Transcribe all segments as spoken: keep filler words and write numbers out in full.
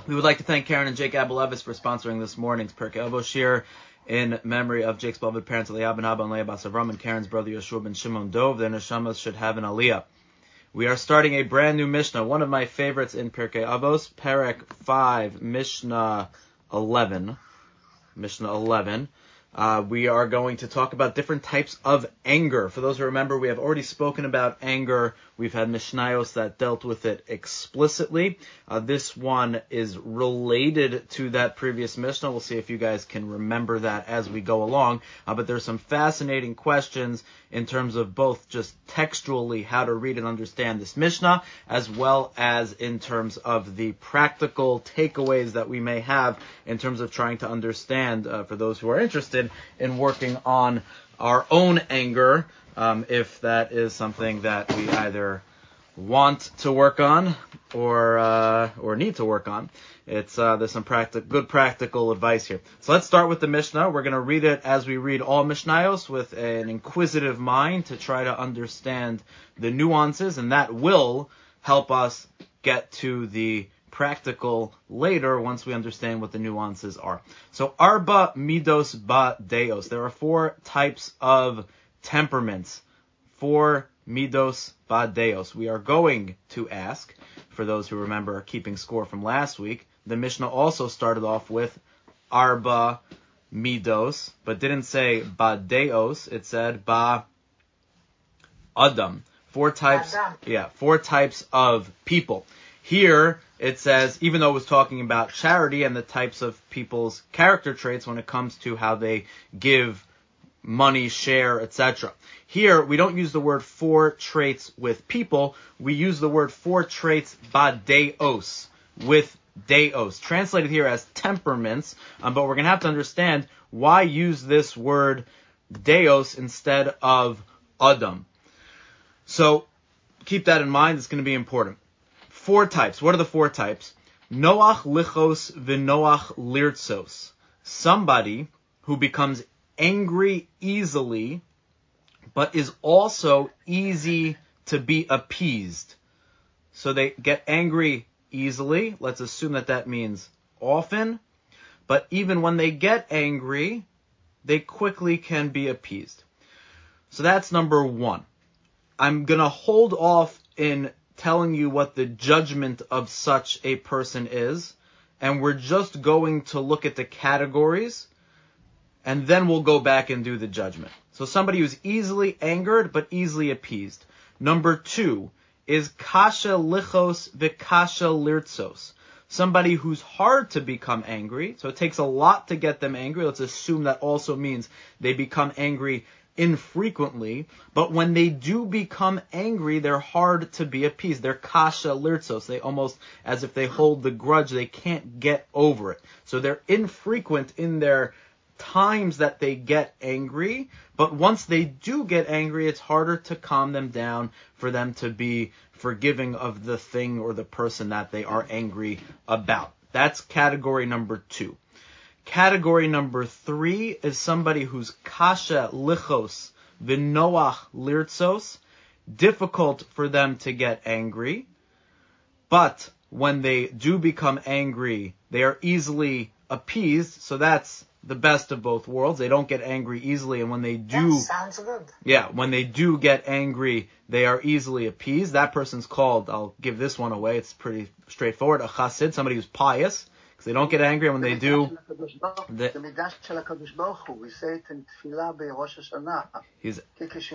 We would like to thank Karen and Jake Abelevis for sponsoring this morning's Pirkei Avos Shir in memory of Jake's beloved parents, Eliyahu ben Abba and Leah bas Avram, and Karen's brother Yeshua ben Shimon Dov. Their neshamas should have an aliyah. We are starting a brand new Mishnah, one of my favorites in Pirkei Avos, Perek five, Mishnah eleven. Mishnah eleven. Uh, we are going to talk about different types of anger. For those who remember, we have already spoken about anger. We've had Mishnayos that dealt with it explicitly. Uh, this one is related to that previous Mishnah. We'll see if you guys can remember that as we go along. Uh, but there's some fascinating questions in terms of both just textually how to read and understand this Mishnah, as well as in terms of the practical takeaways that we may have in terms of trying to understand, uh, for those who are interested in working on our own anger, um, if that is something that we either want to work on or uh, or need to work on. It's uh, there's some practic- good practical advice here. So let's start with the Mishnah. We're going to read it as we read all Mishnayos with an inquisitive mind to try to understand the nuances, and that will help us get to the practical later once we understand what the nuances are. So arba midos ba deos. There are four types of temperaments. Four midos ba deos. We are going to ask, for those who remember keeping score from last week, the Mishnah also started off with arba midos, but didn't say ba deos. It said ba adam. Four types, yeah, four types of people. Here, it says, even though it was talking about charity and the types of people's character traits when it comes to how they give money, share, et cetera. Here, we don't use the word four traits with people. We use the word four traits ba deos, with deos, translated here as temperaments. Um, but we're going to have to understand why use this word deos instead of adam. So keep that in mind. It's going to be important. Four types. What are the four types? Noach lichos v'noach lirtzos. Somebody who becomes angry easily, but is also easy to be appeased. So they get angry easily. Let's assume that that means often. But even when they get angry, they quickly can be appeased. So that's number one. I'm going to hold off in telling you what the judgment of such a person is, and we're just going to look at the categories, and then we'll go back and do the judgment. So somebody who's easily angered, but easily appeased. Number two is kasha lichos v'kasha lirtzos. Somebody who's hard to become angry, so it takes a lot to get them angry. Let's assume that also means they become angry infrequently, but when they do become angry, they're hard to be appeased. They're kasha lirtzos. They almost, as if they hold the grudge, they can't get over it. So they're infrequent in their times that they get angry, but once they do get angry, it's harder to calm them down, for them to be forgiving of the thing or the person that they are angry about. That's category number two. Category number three is somebody who's kasha lichos v'noach lirtzos, difficult for them to get angry, but when they do become angry, they are easily appeased. So that's the best of both worlds. They don't get angry easily, and when they do, that sounds good. Yeah, when they do get angry, they are easily appeased. That person's called, I'll give this one away, it's pretty straightforward, a chassid, somebody who's pious. They don't get angry, and when they do, they, he's,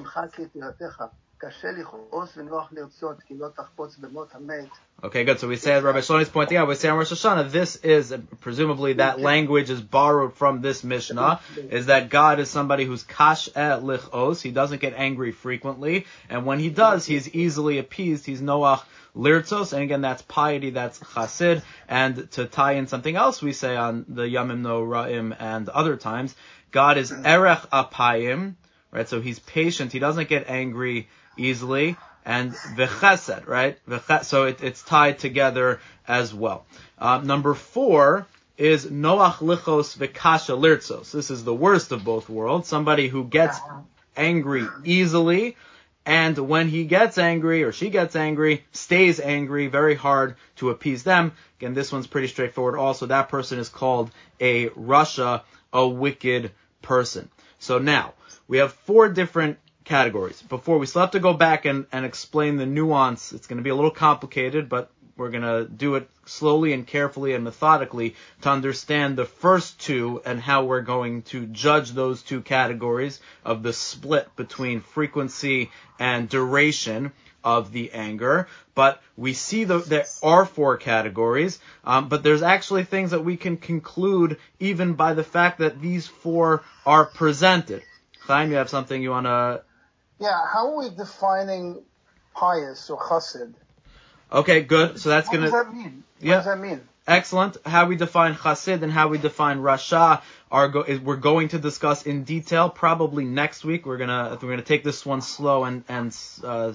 okay, good. So we say, Rabbi Shlomo is pointing out, we say on Rosh Hashanah, this is, presumably that language is borrowed from this Mishnah, is that God is somebody who's kash et lichos, he doesn't get angry frequently, and when he does, he's easily appeased, he's noach lirtzos, and again, that's piety, that's chassid. And to tie in something else we say on the Yamim Noraim and other times, God is erech apayim, right? So he's patient, he doesn't get angry easily, and v'chesed, right? V'ches- so it, it's tied together as well. Uh, number four is noach lichos v'kasha lirtzos. This is the worst of both worlds. Somebody who gets angry easily and when he gets angry or she gets angry, stays angry, very hard to appease them. Again, this one's pretty straightforward also. That person is called a rasha, a wicked person. So now, we have four different categories. Before, we still have to go back and, and explain the nuance. It's going to be a little complicated, but we're going to do it slowly and carefully and methodically to understand the first two and how we're going to judge those two categories of the split between frequency and duration of the anger. But we see the, there are four categories, um, but there's actually things that we can conclude even by the fact that these four are presented. Chaim, you have something you want to... Yeah, how are we defining pious or chassid? Okay, good. So that's What going to... does that mean? What yeah. does that mean? Excellent. How we define chassid and how we define rasha are go- is we're going to discuss in detail probably next week. We're gonna we're gonna take this one slow and and uh,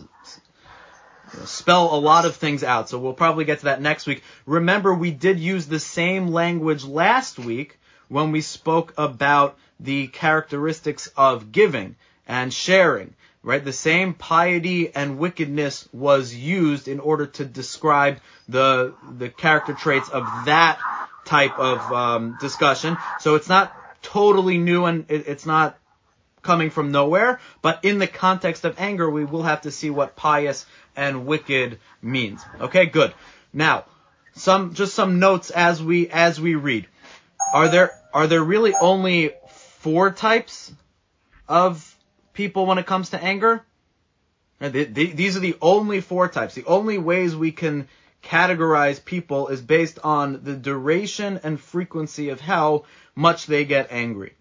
spell a lot of things out. So we'll probably get to that next week. Remember, we did use the same language last week when we spoke about the characteristics of giving and sharing. Right, the same piety and wickedness was used in order to describe the the character traits of that type of um, discussion. So it's not totally new and it, it's not coming from nowhere. But in the context of anger, we will have to see what pious and wicked means. Okay, good. Now, some just some notes as we as we read. Are there are there really only four types of people when it comes to anger? These are the only four types. The only ways we can categorize people is based on the duration and frequency of how much they get angry.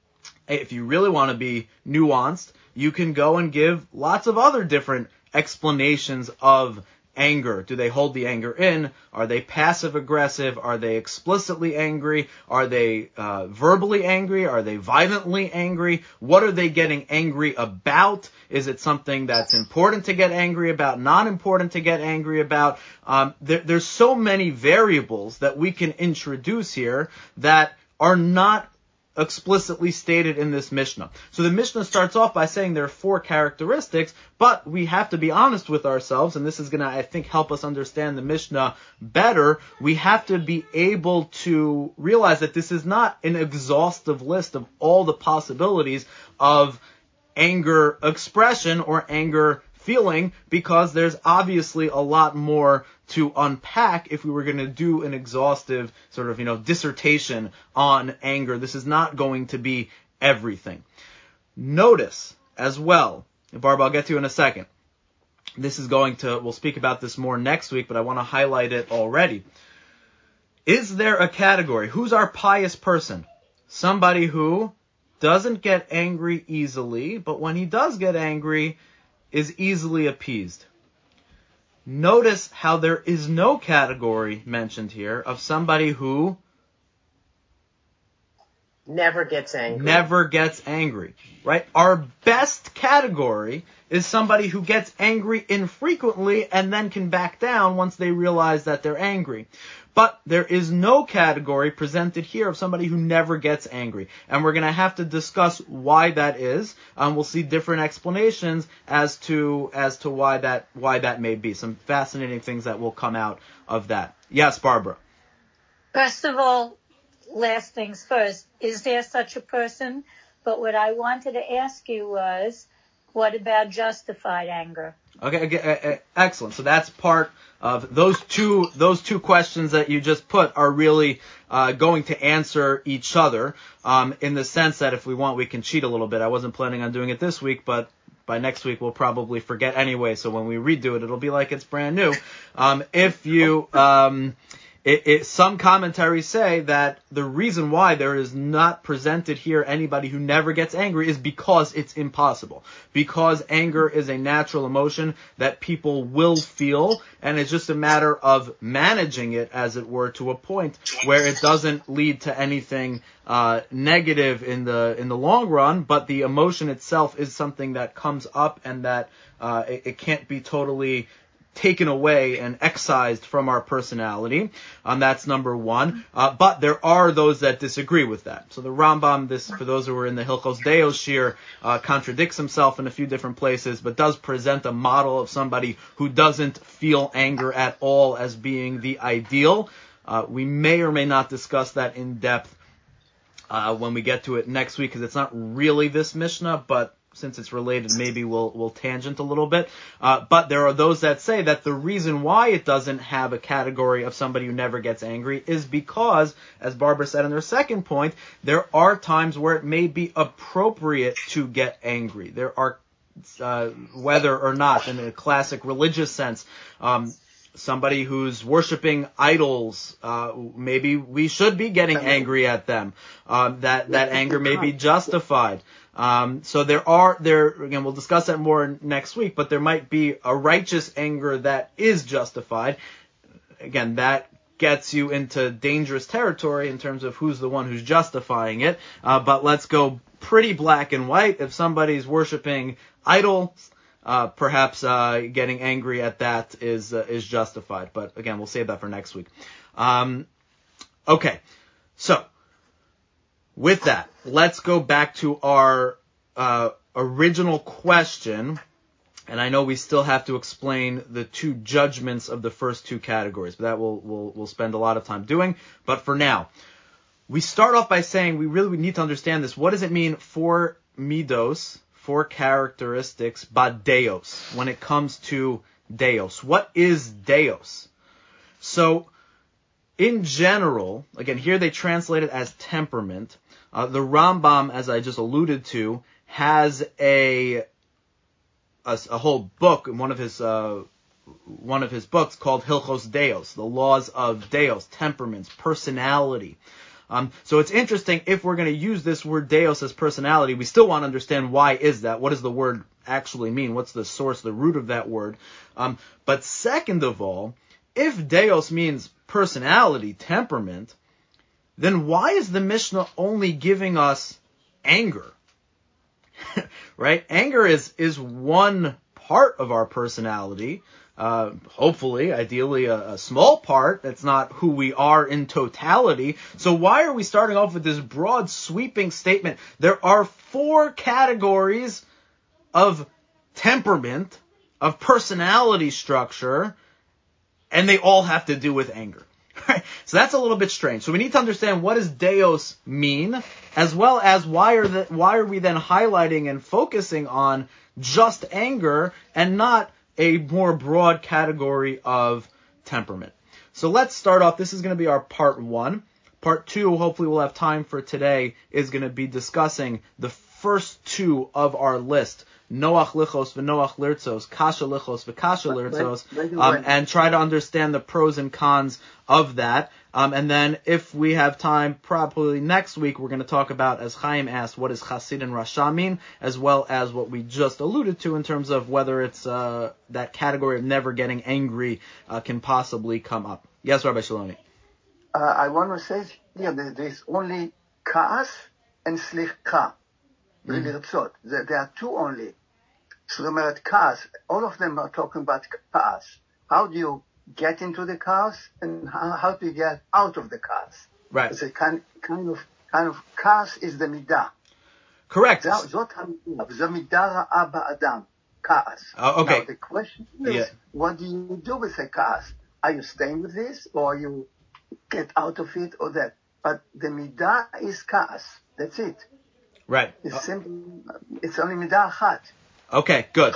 If you really want to be nuanced, you can go and give lots of other different explanations of anger. Do they hold the anger in? Are they passive aggressive? Are they explicitly angry? Are they uh, verbally angry? Are they violently angry? What are they getting angry about? Is it something that's important to get angry about, not important to get angry about? Um, there, there's so many variables that we can introduce here that are not explicitly stated in this Mishnah. So the Mishnah starts off by saying there are four characteristics, but we have to be honest with ourselves, and this is going to, I think, help us understand the Mishnah better. We have to be able to realize that this is not an exhaustive list of all the possibilities of anger expression or anger feeling, because there's obviously a lot more to unpack if we were going to do an exhaustive sort of, you know, dissertation on anger. This is not going to be everything. Notice as well, Barb, I'll get to in a second. This is going to, we'll speak about this more next week, but I want to highlight it already. Is there a category? Who's our pious person? Somebody who doesn't get angry easily, but when he does get angry, is easily appeased. Notice how there is no category mentioned here of somebody who never gets angry. Never gets angry, right? Our best category is somebody who gets angry infrequently and then can back down once they realize that they're angry. But there is no category presented here of somebody who never gets angry. And we're going to have to discuss why that is. Um, we'll see different explanations as to as to why that why that may be. Some fascinating things that will come out of that. Yes, Barbara. First of all, last things first, is there such a person? But what I wanted to ask you was, what about justified anger? Okay, okay, excellent. So that's part of those two those two questions that you just put are really uh, going to answer each other um, in the sense that if we want, we can cheat a little bit. I wasn't planning on doing it this week, but by next week we'll probably forget anyway. So when we redo it, it'll be like it's brand new. Um, if you um, It, it, some commentaries say that the reason why there is not presented here anybody who never gets angry is because it's impossible. Because anger is a natural emotion that people will feel, and it's just a matter of managing it, as it were, to a point where it doesn't lead to anything uh, negative in the in the long run, but the emotion itself is something that comes up and that uh, it, it can't be totally taken away and excised from our personality. Um, that's number one. Uh, but there are those that disagree with that. So the Rambam, this for those who are in the Hilchos Deos Shir, uh, contradicts himself in a few different places, but does present a model of somebody who doesn't feel anger at all as being the ideal. Uh, we may or may not discuss that in depth uh, when we get to it next week, because it's not really this Mishnah, but since it's related, maybe we'll we'll tangent a little bit. Uh, but there are those that say that the reason why it doesn't have a category of somebody who never gets angry is because, as Barbara said in her second point, there are times where it may be appropriate to get angry. There are, uh, whether or not, in a classic religious sense, um, somebody who's worshiping idols, uh, maybe we should be getting angry at them. Um, that that anger may be justified. Um, so there are, there, again, we'll discuss that more next week, but there might be a righteous anger that is justified. Again, that gets you into dangerous territory in terms of who's the one who's justifying it. Uh, but let's go pretty black and white. If somebody's worshiping idols, uh, perhaps, uh, getting angry at that is, uh, is justified. But again, we'll save that for next week. Um, okay. So, with that, let's go back to our uh, original question, and I know we still have to explain the two judgments of the first two categories, but that we'll, we'll, we'll spend a lot of time doing. But for now, we start off by saying we really need to understand this. What does it mean for midos, for characteristics, badeos, when it comes to deos? What is deos? So, in general, again, here they translate it as temperament. Uh, the Rambam, as I just alluded to, has a a, a whole book, one of his uh, one of his books called Hilchos Deos, the laws of Deos, temperaments, personality. Um, so it's interesting, if we're going to use this word Deos as personality, we still want to understand why is that? What does the word actually mean? What's the source, the root of that word? Um, but second of all, if Deos means personality, temperament, then why is the Mishnah only giving us anger? Right? Anger is, is one part of our personality. Uh, hopefully, ideally, a, a small part. That's not who we are in totality. So why are we starting off with this broad, sweeping statement? There are four categories of temperament, of personality structure, and they all have to do with anger. Right? So that's a little bit strange. So we need to understand, what does Deos mean, as well as why are the, why are we then highlighting and focusing on just anger and not a more broad category of temperament. So let's start off. This is going to be our part one. Part two, hopefully we'll have time for today, is going to be discussing the first two of our list, Noach Lichos v'Noach Lirtzos, Kasha Lichos v'Kasha Lirtzos, um, and try to understand the pros and cons of that. Um, and then if we have time, probably next week, we're going to talk about, as Chaim asked, what does Chasid and Rasha mean, as well as what we just alluded to in terms of whether it's uh, that category of never getting angry uh, can possibly come up. Yes, Rabbi Shalomi. Uh, I want to say here that there is only Kaas and Slicha. Mm-hmm. There, there are two only. So the merit Kaas, all of them are talking about Kaas. How do you get into the Kaas, and how, how do you get out of the Kaas? Right. It's a kind, kind of, kind of Kaas is the midah. Correct. Zot hamidah. The midah ha'aba adam. Kaas. Oh, okay. Now the question is, yeah. what do you do with the Kaas? Are you staying with this, or you get out of it, or that? But the midah is Kaas. That's it. Right. It's oh. simple. It's only midah achat. Okay, good.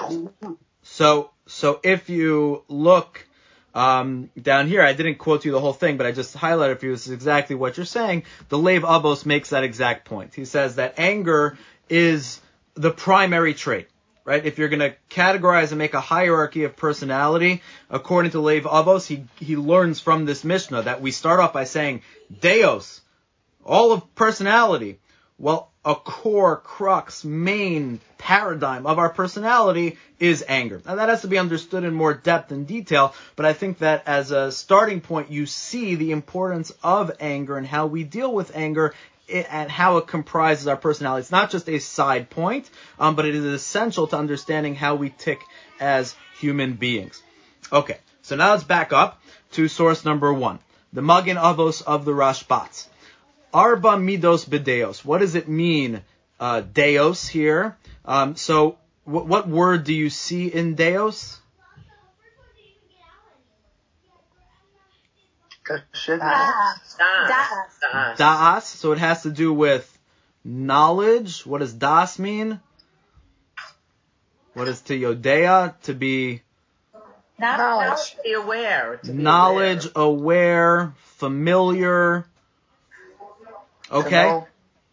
So, so if you look um, down here, I didn't quote you the whole thing, but I just highlighted for you. This is exactly what you're saying. The Lev Abos makes that exact point. He says that anger is the primary trait, right? If you're going to categorize and make a hierarchy of personality, according to Lev Abos, he he learns from this Mishnah that we start off by saying Deos, all of personality. Well, a core, crux, main paradigm of our personality is anger. Now, that has to be understood in more depth and detail, but I think that as a starting point, you see the importance of anger and how we deal with anger and how it comprises our personality. It's not just a side point, um, but it is essential to understanding how we tick as human beings. Okay, so now let's back up to source number one, the Magen Avos of the Rashbats. Arba midos bedeos. What does it mean, uh, deos here? Um, so, w- what word do you see in deos? Das. Das. Da'as. So it has to do with knowledge. What does das mean? What is to yodea? To be Not Knowledge. Be aware. To be knowledge, aware. aware, familiar. Okay?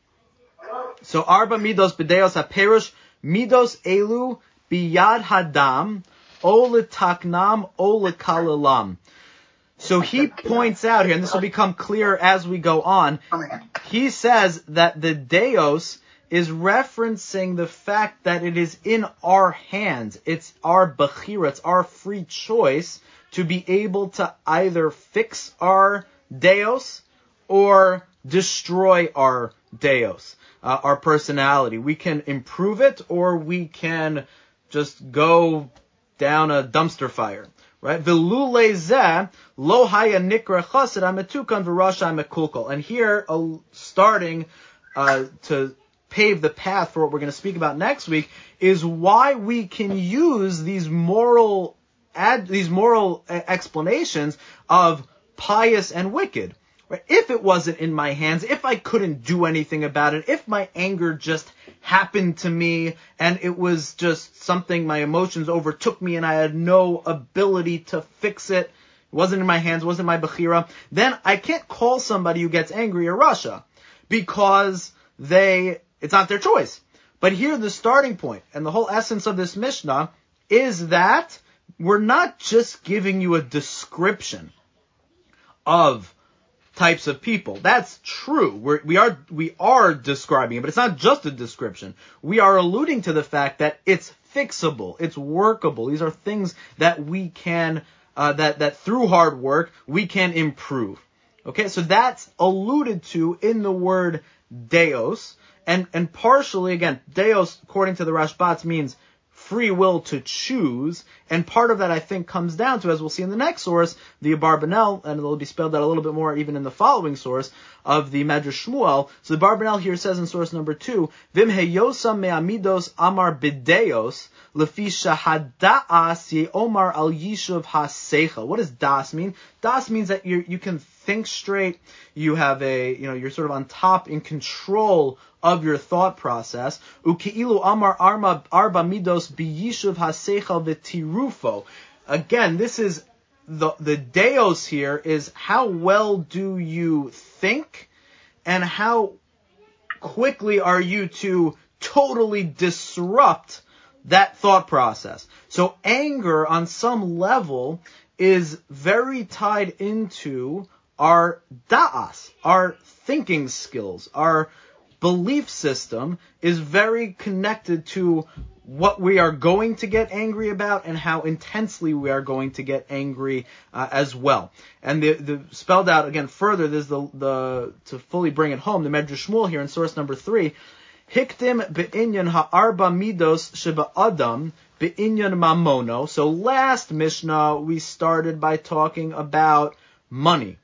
So arba midos bedeos haperush midos elu biyad hadam o letaknam o lekalalam. So he points out here, and this will become clear as we go on, he says that the deos is referencing the fact that it is in our hands. It's our bechira, it's our free choice to be able to either fix our deos or destroy our deos, uh, our personality. We can improve it or we can just go down a dumpster fire. Right? V'lulei zeh lo haya nikra chassid hametukan v'rasha hamekulkal. And here, uh, starting uh, to pave the path for what we're going to speak about next week, is why we can use these moral ad, these moral uh, explanations of pious and wicked. Right? If it wasn't in my hands, if I couldn't do anything about it, if my anger just happened to me and it was just something, my emotions overtook me and I had no ability to fix it, it wasn't in my hands, it wasn't my bechira, then I can't call somebody who gets angry a rasha because they, it's not their choice. But here the starting point and the whole essence of this Mishnah is that we're not just giving you a description of types of people. That's true. We're, we are we are describing it, but it's not just a description. We are alluding to the fact that it's fixable, it's workable. These are things that we can, uh, that that through hard work we can improve. Okay, so that's alluded to in the word deos, and and partially again, deos according to the Rashbats means free will to choose, and part of that I think comes down to, as we'll see in the next source, the Abarbanel, and it'll be spelled out a little bit more even in the following source of the Medrash Shmuel. So the Abarbanel here says in source number two, Vim heyosam me'amidos amar bideos lefi shahada'as ye'omar al yishuv ha'seicha. What does das mean? Das means that you you can think straight, you have a, you know, you're sort of on top, in control of your thought process. Uki'ilu amar arma arba midos biyishuv haseichel v'tirufo. Again, this is the the deos here is how well do you think, and how quickly are you to totally disrupt that thought process. So anger on some level is very tied into our da'as, our thinking skills, our belief system is very connected to what we are going to get angry about and how intensely we are going to get angry uh, as well. And the, the spelled out again further, there's the, the, to fully bring it home, the Medrash Shmuel here in source number three, Hiktim be'inyan ha'arba midos sheba adam be'inyan mamono. So last Mishnah, we started by talking about money.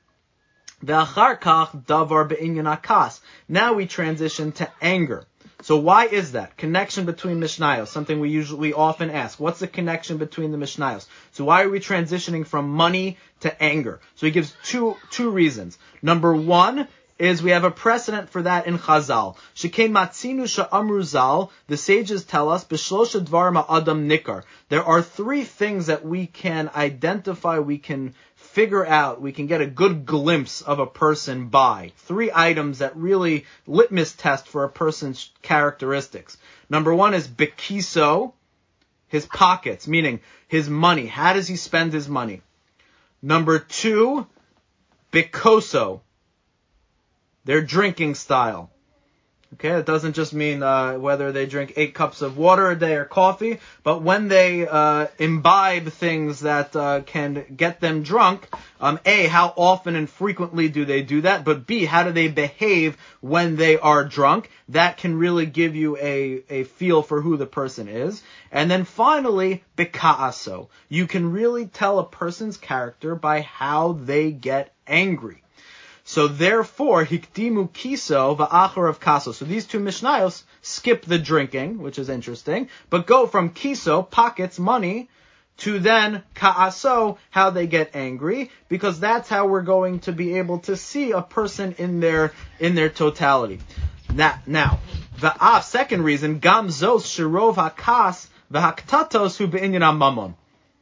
Ve'achar kach davar be'inyan akas. Now we transition to anger. So why is that? Connection between Mishnayos, something we usually often ask. What's the connection between the Mishnayos? So why are we transitioning from money to anger? So he gives two two reasons. Number one is we have a precedent for that in Chazal. Shekain matzinu she'amru zal, the sages tell us, b'shlosha dvar ma'adam nikar. There are three things that we can identify, we can figure out, we can get a good glimpse of a person by. Three items that really litmus test for a person's characteristics. Number one is bekiso, his pockets, meaning his money. How does he spend his money? Number two, bekoso, their drinking style. Okay, it doesn't just mean uh, whether they drink eight cups of water a day or coffee, but when they uh, imbibe things that uh, can get them drunk, um, A, how often and frequently do they do that? But B, how do they behave when they are drunk? That can really give you a, a feel for who the person is. And then finally, beka'aso. You can really tell a person's character by how they get angry. So therefore, hikdimu kiso va'achar of kaso. So these two mishnayos skip the drinking, which is interesting, but go from kiso, pockets, money, to then ka'aso, how they get angry, because that's how we're going to be able to see a person in their in their totality. Now, now the second reason, gam zos shirov hakas v'haktatos hu be'inyan mamon.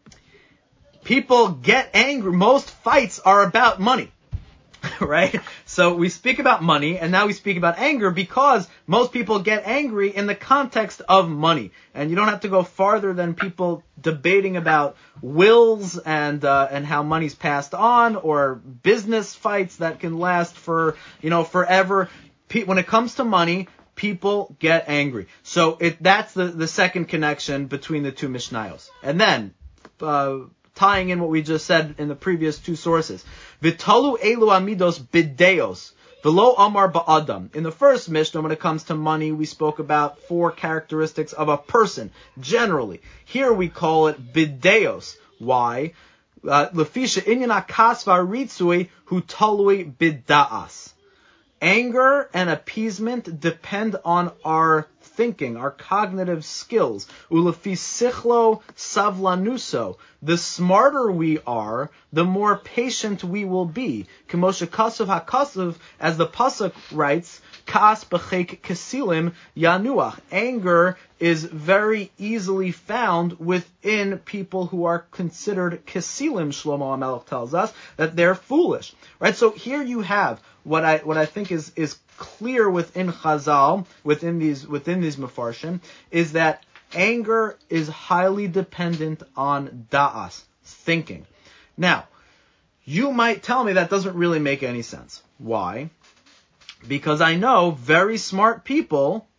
People get angry. Most fights are about money. Right? So we speak about money, and now we speak about anger because most people get angry in the context of money. And you don't have to go farther than people debating about wills and uh, and how money's passed on, or business fights that can last for, you know, forever. Pe- when it comes to money, people get angry. So it that's the, the second connection between the two Mishnayos. And then, uh, tying in what we just said in the previous two sources. Vitalu elu amidos bideos, velo amar ba'adam. In the first Mishnah, when it comes to money, we spoke about four characteristics of a person, generally. Here we call it bideos. Why? Lefisha inyan akas v'aritzui hu talui bida'as. Anger and appeasement depend on our thinking, our cognitive skills. Ulefi sichlo savlanuso. The smarter we are, the more patient we will be. Kemoshe kasav hakasav, as the pasuk writes, kas b'chek kesilim yanuach. Anger is very easily found within people who are considered kesilim. Shlomo HaMelech tells us that they're foolish, right? So here you have what I what I think is is clear within Chazal, within these within these Mefarshim, is that anger is highly dependent on da'as, thinking. Now, you might tell me that doesn't really make any sense. Why? Because I know very smart people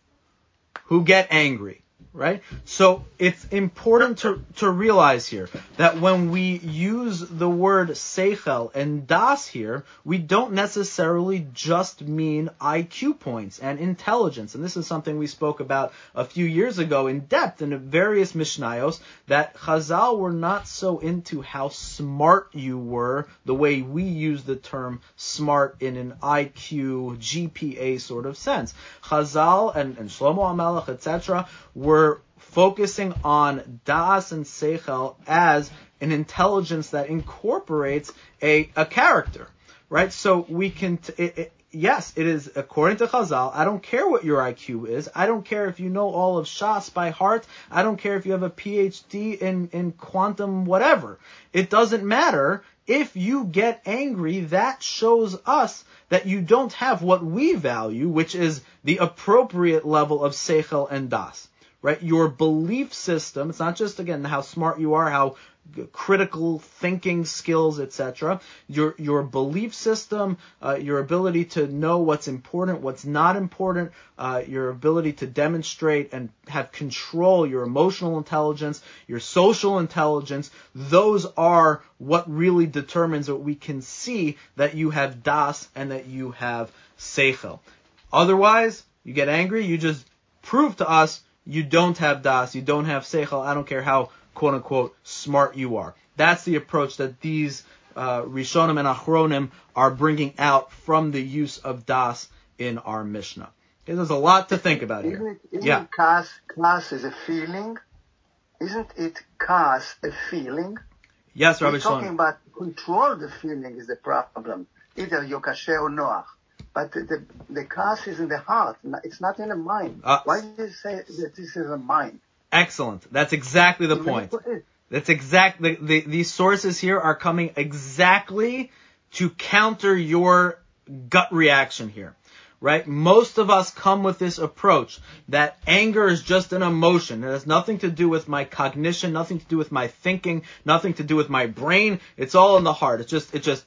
who get angry, right? So it's important to, to realize here that when we use the word seichel and das here, we don't necessarily just mean I Q points and intelligence. And this is something we spoke about a few years ago in depth in various Mishnayos, that Chazal were not so into how smart you were the way we use the term smart in an I Q, G P A sort of sense. Chazal and, and Shlomo HaMelech, et cetera, were focusing on das and seichel as an intelligence that incorporates a, a character, right? So we can, t- it, it, yes, it is according to Chazal. I don't care what your I Q is. I don't care if you know all of Shas by heart. I don't care if you have a P H D in, in quantum whatever. It doesn't matter. If you get angry, that shows us that you don't have what we value, which is the appropriate level of seichel and das. Right? Your belief system, it's not just, again, how smart you are, how critical thinking skills, et cetera. Your your belief system, uh, your ability to know what's important, what's not important, uh, your ability to demonstrate and have control, your emotional intelligence, your social intelligence, those are what really determines what we can see that you have das and that you have seichel. Otherwise, you get angry, you just prove to us you don't have das, you don't have seichel. I don't care how quote unquote smart you are. That's the approach that these uh, Rishonim and Achronim are bringing out from the use of das in our Mishnah. Okay, there's a lot to think about isn't here. It, isn't yeah. it kas, kas is a feeling? Isn't it kas a feeling? Yes, Rabbi We're talking Shlomo. about control the feeling is the problem. Either you're kasher or noach. But the, the, the kas is in the heart. It's not in the mind. Uh, Why do you say that this is a mind? Excellent. That's exactly the point. That's exactly, the, these sources here are coming exactly to counter your gut reaction here, right? Most of us come with this approach that anger is just an emotion. It has nothing to do with my cognition, nothing to do with my thinking, nothing to do with my brain. It's all in the heart. It's just, it just,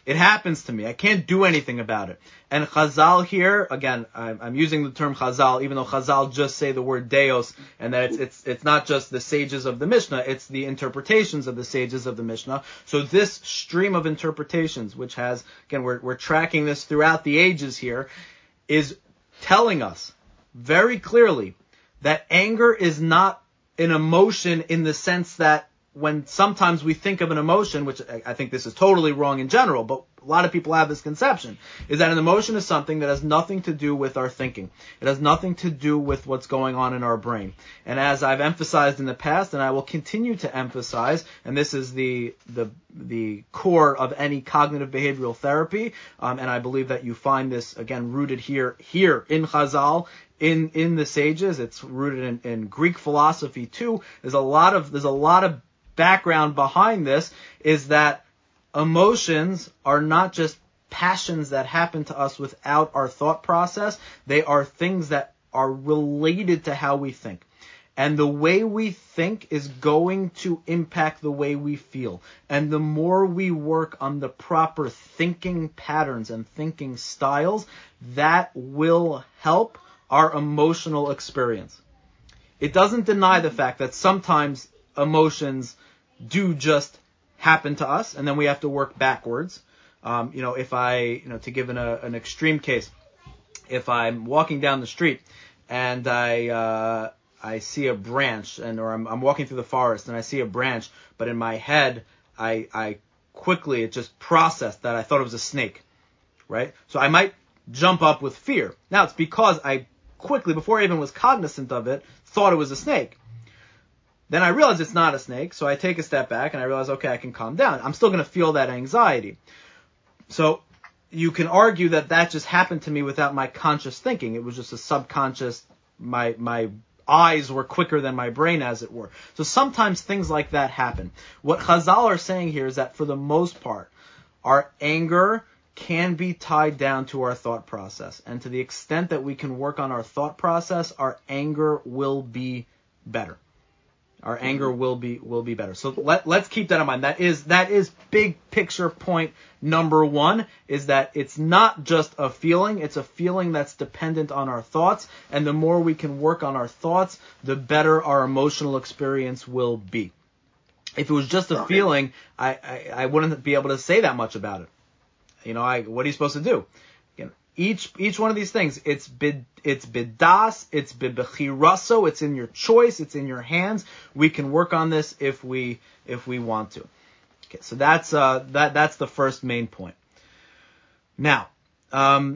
It happens to me. I can't do anything about it. And Chazal here, again, I'm, I'm using the term Chazal, even though Chazal just say the word Deos, and that it's, it's, it's not just the sages of the Mishnah, it's the interpretations of the sages of the Mishnah. So this stream of interpretations, which has, again, we're, we're tracking this throughout the ages here, is telling us very clearly that anger is not an emotion in the sense that when sometimes we think of an emotion, which I think this is totally wrong in general, but a lot of people have this conception, is that an emotion is something that has nothing to do with our thinking. It has nothing to do with what's going on in our brain. And as I've emphasized in the past, and I will continue to emphasize, and this is the the the core of any cognitive behavioral therapy, um, and I believe that you find this, again, rooted here, here in Chazal, in in the sages. It's rooted in, in Greek philosophy too. There's a lot of there's a lot of background behind this, is that emotions are not just passions that happen to us without our thought process. They are things that are related to how we think. And the way we think is going to impact the way we feel. And the more we work on the proper thinking patterns and thinking styles, that will help our emotional experience. It doesn't deny the fact that sometimes emotions do just happen to us, and then we have to work backwards. Um, you know, if I, you know, to give an, a, an extreme case, if I'm walking down the street and I uh, I see a branch, and or I'm, I'm walking through the forest and I see a branch, but in my head I I quickly it just processed that I thought it was a snake, right? So I might jump up with fear. Now it's because I quickly, before I even was cognizant of it, thought it was a snake. Then I realize it's not a snake, so I take a step back and I realize, okay, I can calm down. I'm still going to feel that anxiety. So you can argue that that just happened to me without my conscious thinking. It was just a subconscious, my my eyes were quicker than my brain, as it were. So sometimes things like that happen. What Chazal are saying here is that for the most part, our anger can be tied down to our thought process. And to the extent that we can work on our thought process, our anger will be better. Our anger will be will be better. So let let's keep that in mind. That is that is big picture point number one, is that it's not just a feeling, it's a feeling that's dependent on our thoughts, and the more we can work on our thoughts, the better our emotional experience will be. If it was just a feeling, I, I, I wouldn't be able to say that much about it. You know, I what are you supposed to do? Each each one of these things, it's bid, it's bidas, it's bibechiraso, it's in your choice, it's in your hands. We can work on this if we if we want to. Okay, so that's uh that that's the first main point. Now, um,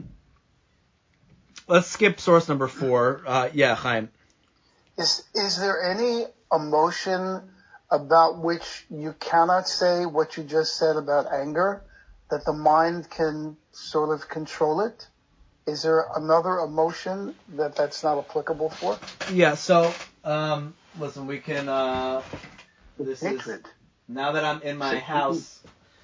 let's skip source number four. Uh, yeah, Chaim. Is is there any emotion about which you cannot say what you just said about anger, that the mind can sort of control it? Is there another emotion that that's not applicable for? Yeah, so, um, listen, we can, uh, this Hatred. is, now that I'm in my house,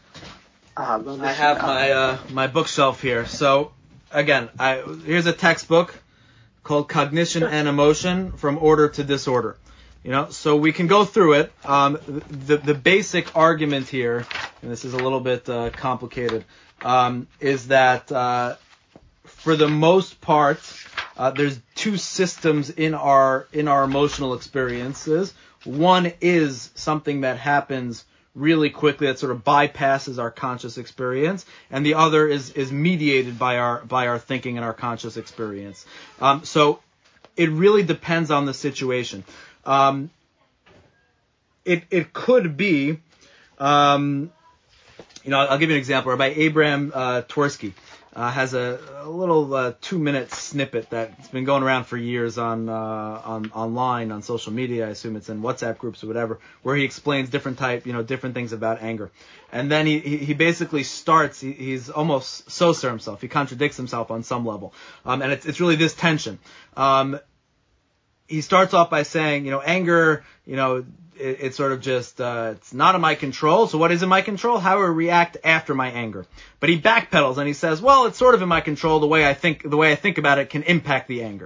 I have my, uh, my bookshelf here. So, again, I, here's a textbook called Cognition and Emotion from Order to Disorder. You know, so we can go through it. Um, the, the basic argument here, and this is a little bit, uh, complicated, um, is that, uh, for the most part, uh, there's two systems in our in our emotional experiences. One is something that happens really quickly, that sort of bypasses our conscious experience, and the other is is mediated by our by our thinking and our conscious experience. Um, so it really depends on the situation. Um, it it could be, um, you know, I'll give you an example. By Abraham uh, Tversky. Uh, has a, a little uh, two-minute snippet that's been going around for years on uh, on online, on social media. I assume it's in WhatsApp groups or whatever, where he explains different type, you know, different things about anger. And then he he, he basically starts. He, he's almost soser himself. He contradicts himself on some level, um, and it's it's really this tension. Um, he starts off by saying, you know, anger, you know. It's sort of just, uh, it's not in my control. So what is in my control? How I react after my anger. But he backpedals and he says, well, it's sort of in my control. The way I think, the way I think about it can impact the anger,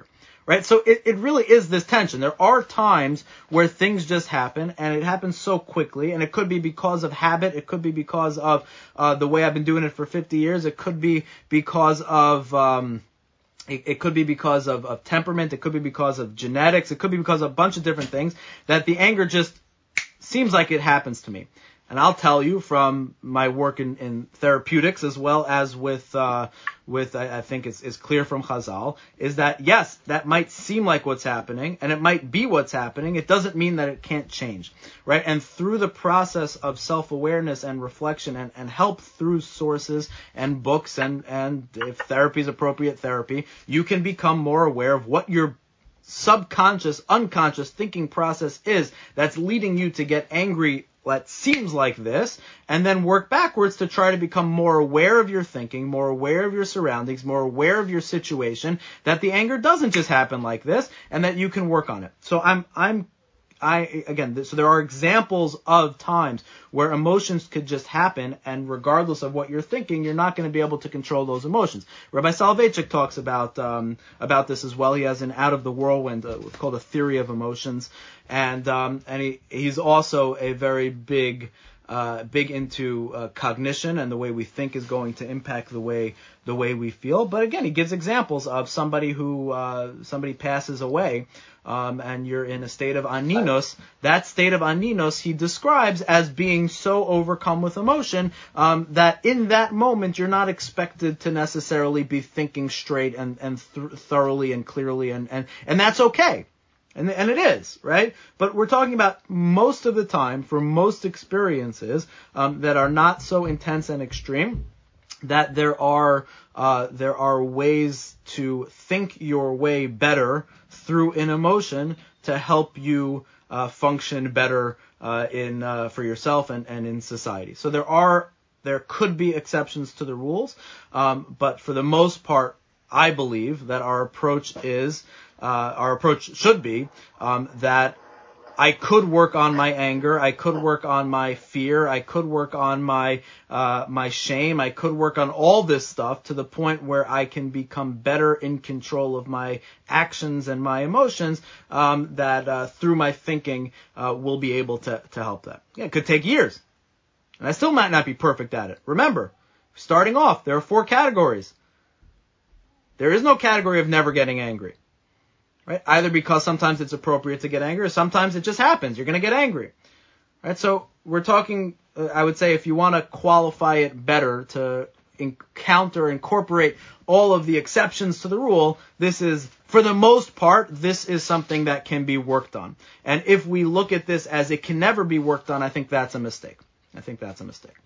Right? So it, it really is this tension. There are times where things just happen, and it happens so quickly, and it could be because of habit, it could be because of uh, the way I've been doing it for fifty years, it could be because of... Um, It, it could be because of, of temperament. It could be because of genetics. It could be because of a bunch of different things that the anger just seems like it happens to me. And I'll tell you from my work in, in therapeutics as well as with, uh, with I, I think it's, it's clear from Chazal, is that yes, that might seem like what's happening and it might be what's happening. It doesn't mean that it can't change, right? And through the process of self-awareness and reflection and, and help through sources and books and, and if therapy is appropriate therapy, you can become more aware of what your subconscious, unconscious thinking process is that's leading you to get angry that seems like this, and then work backwards to try to become more aware of your thinking, more aware of your surroundings, more aware of your situation, that the anger doesn't just happen like this, and that you can work on it. So I'm, I'm, I, again, so there are examples of times where emotions could just happen, and regardless of what you're thinking, you're not going to be able to control those emotions. Rabbi Soloveitchik talks about, um, about this as well. He has an Out of the Whirlwind, uh, called A Theory of Emotions. And, um, and he, he's also a very big, uh, big into, uh, cognition, and the way we think is going to impact the way, the way we feel. But again, he gives examples of somebody who, uh, somebody passes away, um, and you're in a state of aninos. That state of aninos he describes as being so overcome with emotion, um, that in that moment you're not expected to necessarily be thinking straight and, and th- thoroughly and clearly, and, and, and that's okay. And, and it is, right? But we're talking about most of the time, for most experiences um, that are not so intense and extreme, that there are uh, there are ways to think your way better through an emotion to help you uh, function better uh, in uh, for yourself and, and in society. So there are there could be exceptions to the rules, um, but for the most part, I believe that our approach is. Uh, our approach should be um, that I could work on my anger, I could work on my fear, I could work on my uh, my shame, I could work on all this stuff to the point where I can become better in control of my actions and my emotions, um, that uh, through my thinking uh, will be able to, to help that. Yeah, it could take years, and I still might not be perfect at it. Remember, starting off, there are four categories. There is no category of never getting angry. Right? Either because sometimes it's appropriate to get angry, or sometimes it just happens. You're going to get angry. Right? So we're talking, uh, I would say, if you want to qualify it better to encounter, incorporate all of the exceptions to the rule, this is, for the most part, this is something that can be worked on. And if we look at this as it can never be worked on, I think that's a mistake. I think that's a mistake.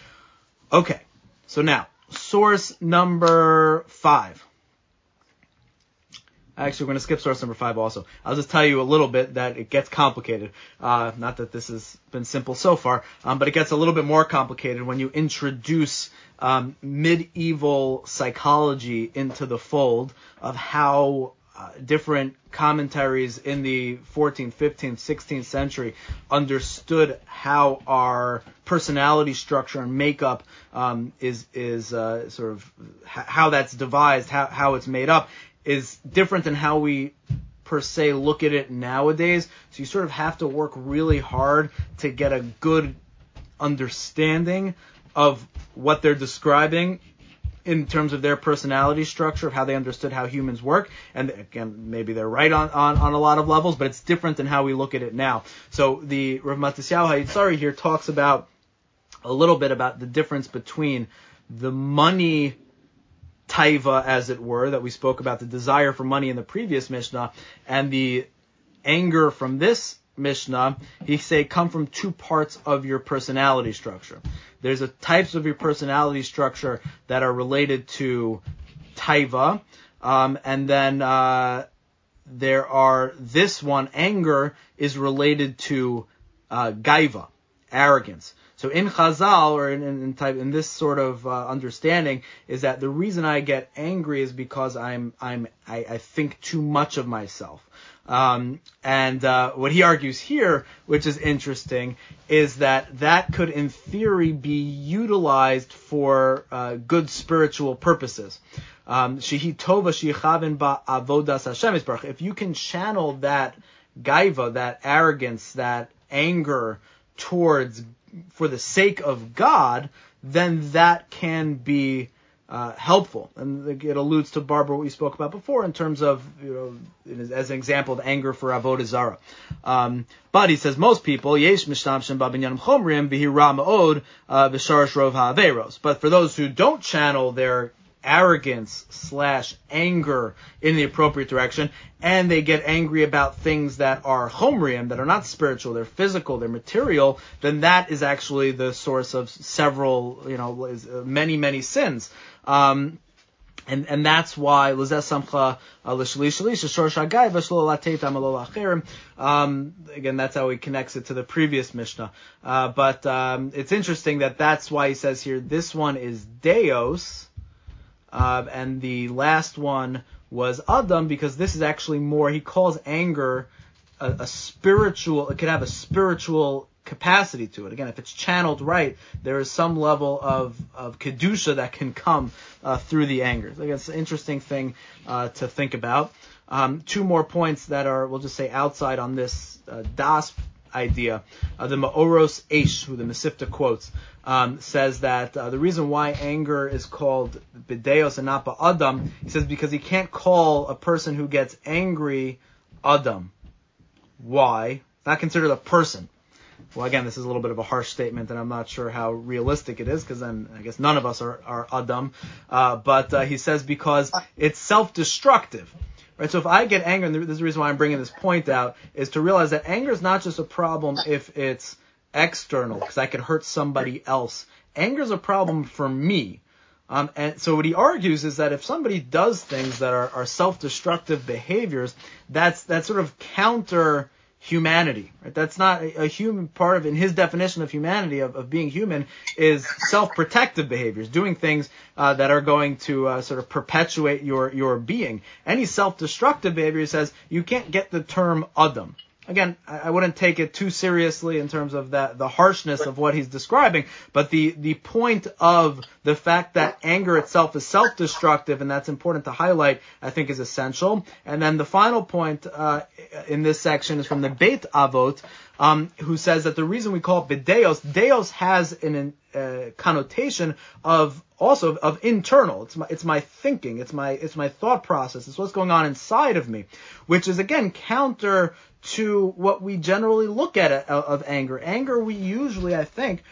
Okay. So now, source number five. Actually, we're going to skip source number five also. I'll just tell you a little bit that it gets complicated. Uh, not that this has been simple so far, um, but it gets a little bit more complicated when you introduce um, medieval psychology into the fold of how uh, different commentaries in the fourteenth, fifteenth, sixteenth century understood how our personality structure and makeup um, is is uh, sort of how that's devised, how how it's made up. Is different than how we per se look at it nowadays. So you sort of have to work really hard to get a good understanding of what they're describing in terms of their personality structure, of how they understood how humans work. And again, maybe they're right on, on, on a lot of levels, but it's different than how we look at it now. So the Rav Matisyahu HaYitzari here talks about a little bit about the difference between the money taiva, as it were, that we spoke about, the desire for money in the previous Mishnah, and the anger from this Mishnah, he say come from two parts of your personality structure. There's a types of your personality structure that are related to taiva, um, and then uh, there are this one, anger, is related to uh, gaiva, arrogance. So in Chazal, or in, in, type, in this sort of uh, understanding, is that the reason I get angry is because I'm I'm I, I think too much of myself. Um, and uh, what he argues here, which is interesting, is that that could, in theory, be utilized for uh, good spiritual purposes. Um, Shehi tova sheichavin ba avodas Hashem yisbarach. If you can channel that gaiva, that arrogance, that anger towards, for the sake of God, then that can be uh, helpful. And it alludes to, Barbara, what we spoke about before in terms of, you know, as an example of anger for avodah zara. Um, but he says most people, yesh mishtamshim b'binyanim chomrim v'hira ma'od v'sharash rov ha'averos. But for those who don't channel their arrogance slash anger in the appropriate direction, and they get angry about things that are chomriim, that are not spiritual, they're physical, they're material, then that is actually the source of several, you know, many, many sins. Um, and, and that's why, um, again, that's how he connects it to the previous Mishnah. Uh, but, um, it's interesting that that's why he says here, this one is Deos, Uh, and the last one was Adam, because this is actually more, he calls anger a, a spiritual, it could have a spiritual capacity to it. Again, if it's channeled right, there is some level of, of kedusha that can come uh, through the anger. So again, it's an interesting thing uh, to think about. Um, two more points that are, we'll just say, outside on this uh, das idea. Uh, the Ma'oros Eish, who the Mesivta quotes, um, says that uh, the reason why anger is called Bideos and not Ba'adam, he says because he can't call a person who gets angry Adam. Why? It's not considered a person. Well, again, this is a little bit of a harsh statement, and I'm not sure how realistic it is, because then I guess none of us are, are Adam. Uh, but uh, he says because it's self-destructive. Right, so if I get angry, and this is the reason why I'm bringing this point out, is to realize that anger is not just a problem if it's external, because I could hurt somebody else. Anger is a problem for me. Um, and so what he argues is that if somebody does things that are, are self-destructive behaviors, that's that's sort of counter humanity. Right? That's not a, a human part of, in his definition of humanity, of, of being human, is self-protective behaviors, doing things uh, that are going to uh, sort of perpetuate your, your being. Any self-destructive behavior, he says, you can't get the term Adam. Again, I wouldn't take it too seriously in terms of that, the harshness of what he's describing, but the, the point of the fact that anger itself is self-destructive, and that's important to highlight, I think is essential. And then the final point uh, in this section is from the Beit Avot, um, who says that the reason we call it Bideos, Deos has an uh, connotation of also of internal. It's my, it's my thinking, it's my, it's my thought process, it's what's going on inside of me, which is again counter to what we generally look at of anger. Anger we usually, I think,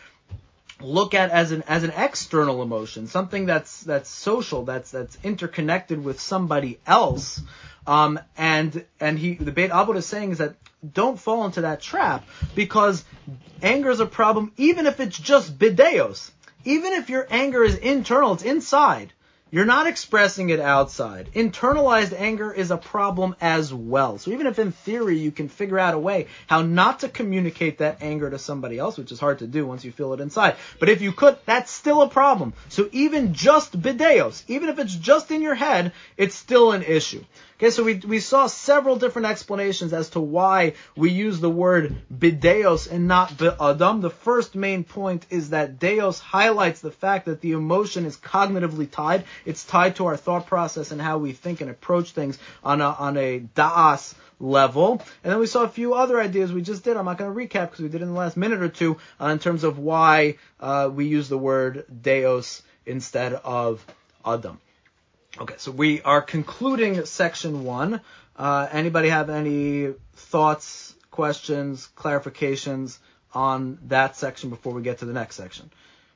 look at as an as an external emotion, something that's that's social, that's that's interconnected with somebody else. Um, and and he the Beit Avot is saying is that don't fall into that trap, because anger is a problem even if it's just bideos. Even if your anger is internal, it's inside. You're not expressing it outside. Internalized anger is a problem as well. So even if in theory you can figure out a way how not to communicate that anger to somebody else, which is hard to do once you feel it inside, but if you could, that's still a problem. So even just bideos, even if it's just in your head, it's still an issue. Okay, so we we saw several different explanations as to why we use the word bideos and not be'adam. The first main point is that deos highlights the fact that the emotion is cognitively tied. It's tied to our thought process and how we think and approach things on a, on a da'as level. And then we saw a few other ideas we just did. I'm not going to recap because we did it in the last minute or two uh, in terms of why uh, we use the word deos instead of adam. Okay, so we are concluding section one. Uh, anybody have any thoughts, questions, clarifications on that section before we get to the next section?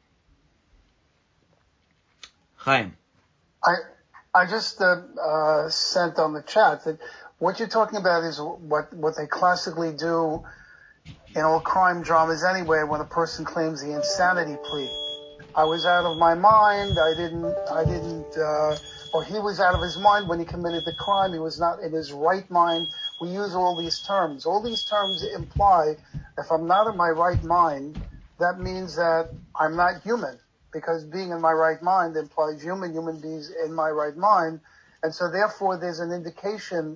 Chaim. I I just uh, uh, sent on the chat that what you're talking about is what, what they classically do in all crime dramas anyway when a person claims the insanity plea. I was out of my mind, I didn't, I didn't, uh, or he was out of his mind when he committed the crime, he was not in his right mind. We use all these terms. All these terms imply if I'm not in my right mind, that means that I'm not human, because being in my right mind implies human, human beings in my right mind. And so therefore there's an indication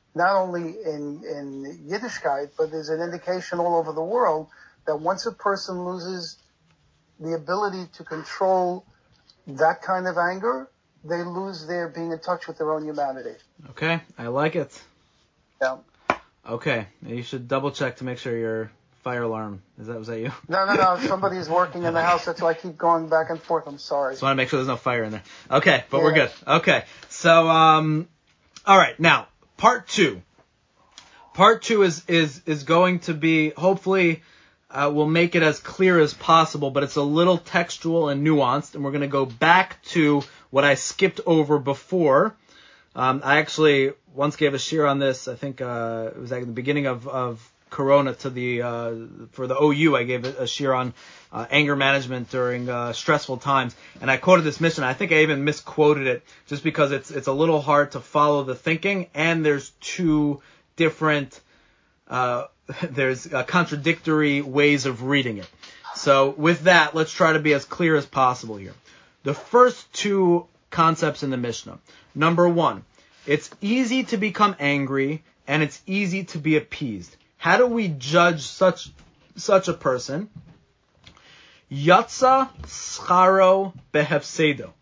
not only in, in Yiddishkeit, but there's an indication all over the world that once a person loses the ability to control that kind of anger, they lose their being in touch with their own humanity. Okay, I like it. Yeah. Okay, you should double check to make sure your fire alarm, is that, was that you? No, no, no, somebody's working in the house, that's why I keep going back and forth, I'm sorry. Just want to make sure there's no fire in there. Okay, but yeah. we're good. Okay, so, um, alright, now, part two. Part two is, is, is going to be, hopefully, uh, we'll make it as clear as possible, but it's a little textual and nuanced, and we're going to go back to what I skipped over before. Um, I actually once gave a shir on this. I think uh, it was at the beginning of, of Corona to the uh, for the O U. I gave a shir on uh, anger management during uh, stressful times, and I quoted this mission. I think I even misquoted it just because it's it's a little hard to follow the thinking, and there's two different uh, there's uh, contradictory ways of reading it. So with that, let's try to be as clear as possible here. The first two concepts in the Mishnah. Number one, it's easy to become angry and it's easy to be appeased. How do we judge such such a person? Yatsa scharo behefsedo.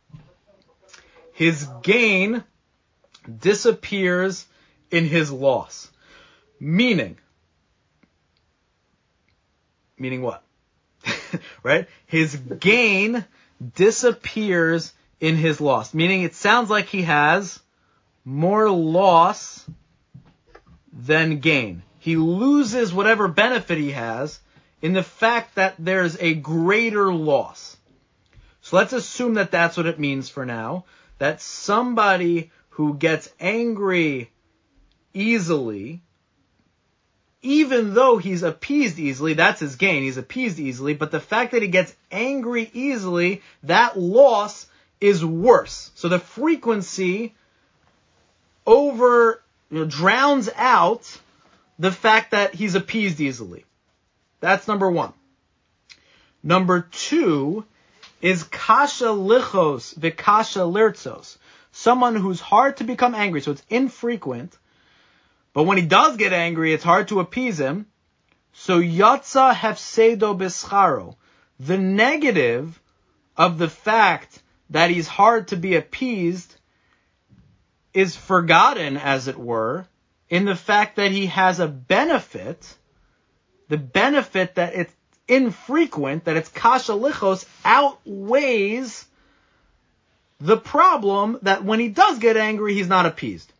His gain disappears in his loss. Meaning, meaning what? Right? His gain disappears in his loss. Meaning it sounds like he has more loss than gain. He loses whatever benefit he has in the fact that there's a greater loss. So let's assume that that's what it means for now. That somebody who gets angry easily, even though he's appeased easily, that's his gain, he's appeased easily, but the fact that he gets angry easily, that loss is worse. So the frequency over, you know, drowns out the fact that he's appeased easily. That's number one. Number two is kasha lichos v'kasha lirtzos. Someone who's hard to become angry, so it's infrequent, but when he does get angry, it's hard to appease him. So yatsa hefsedo bescharo. The negative of the fact that he's hard to be appeased is forgotten, as it were, in the fact that he has a benefit. The benefit that it's infrequent, that it's kasha lichos, outweighs the problem that when he does get angry, he's not appeased.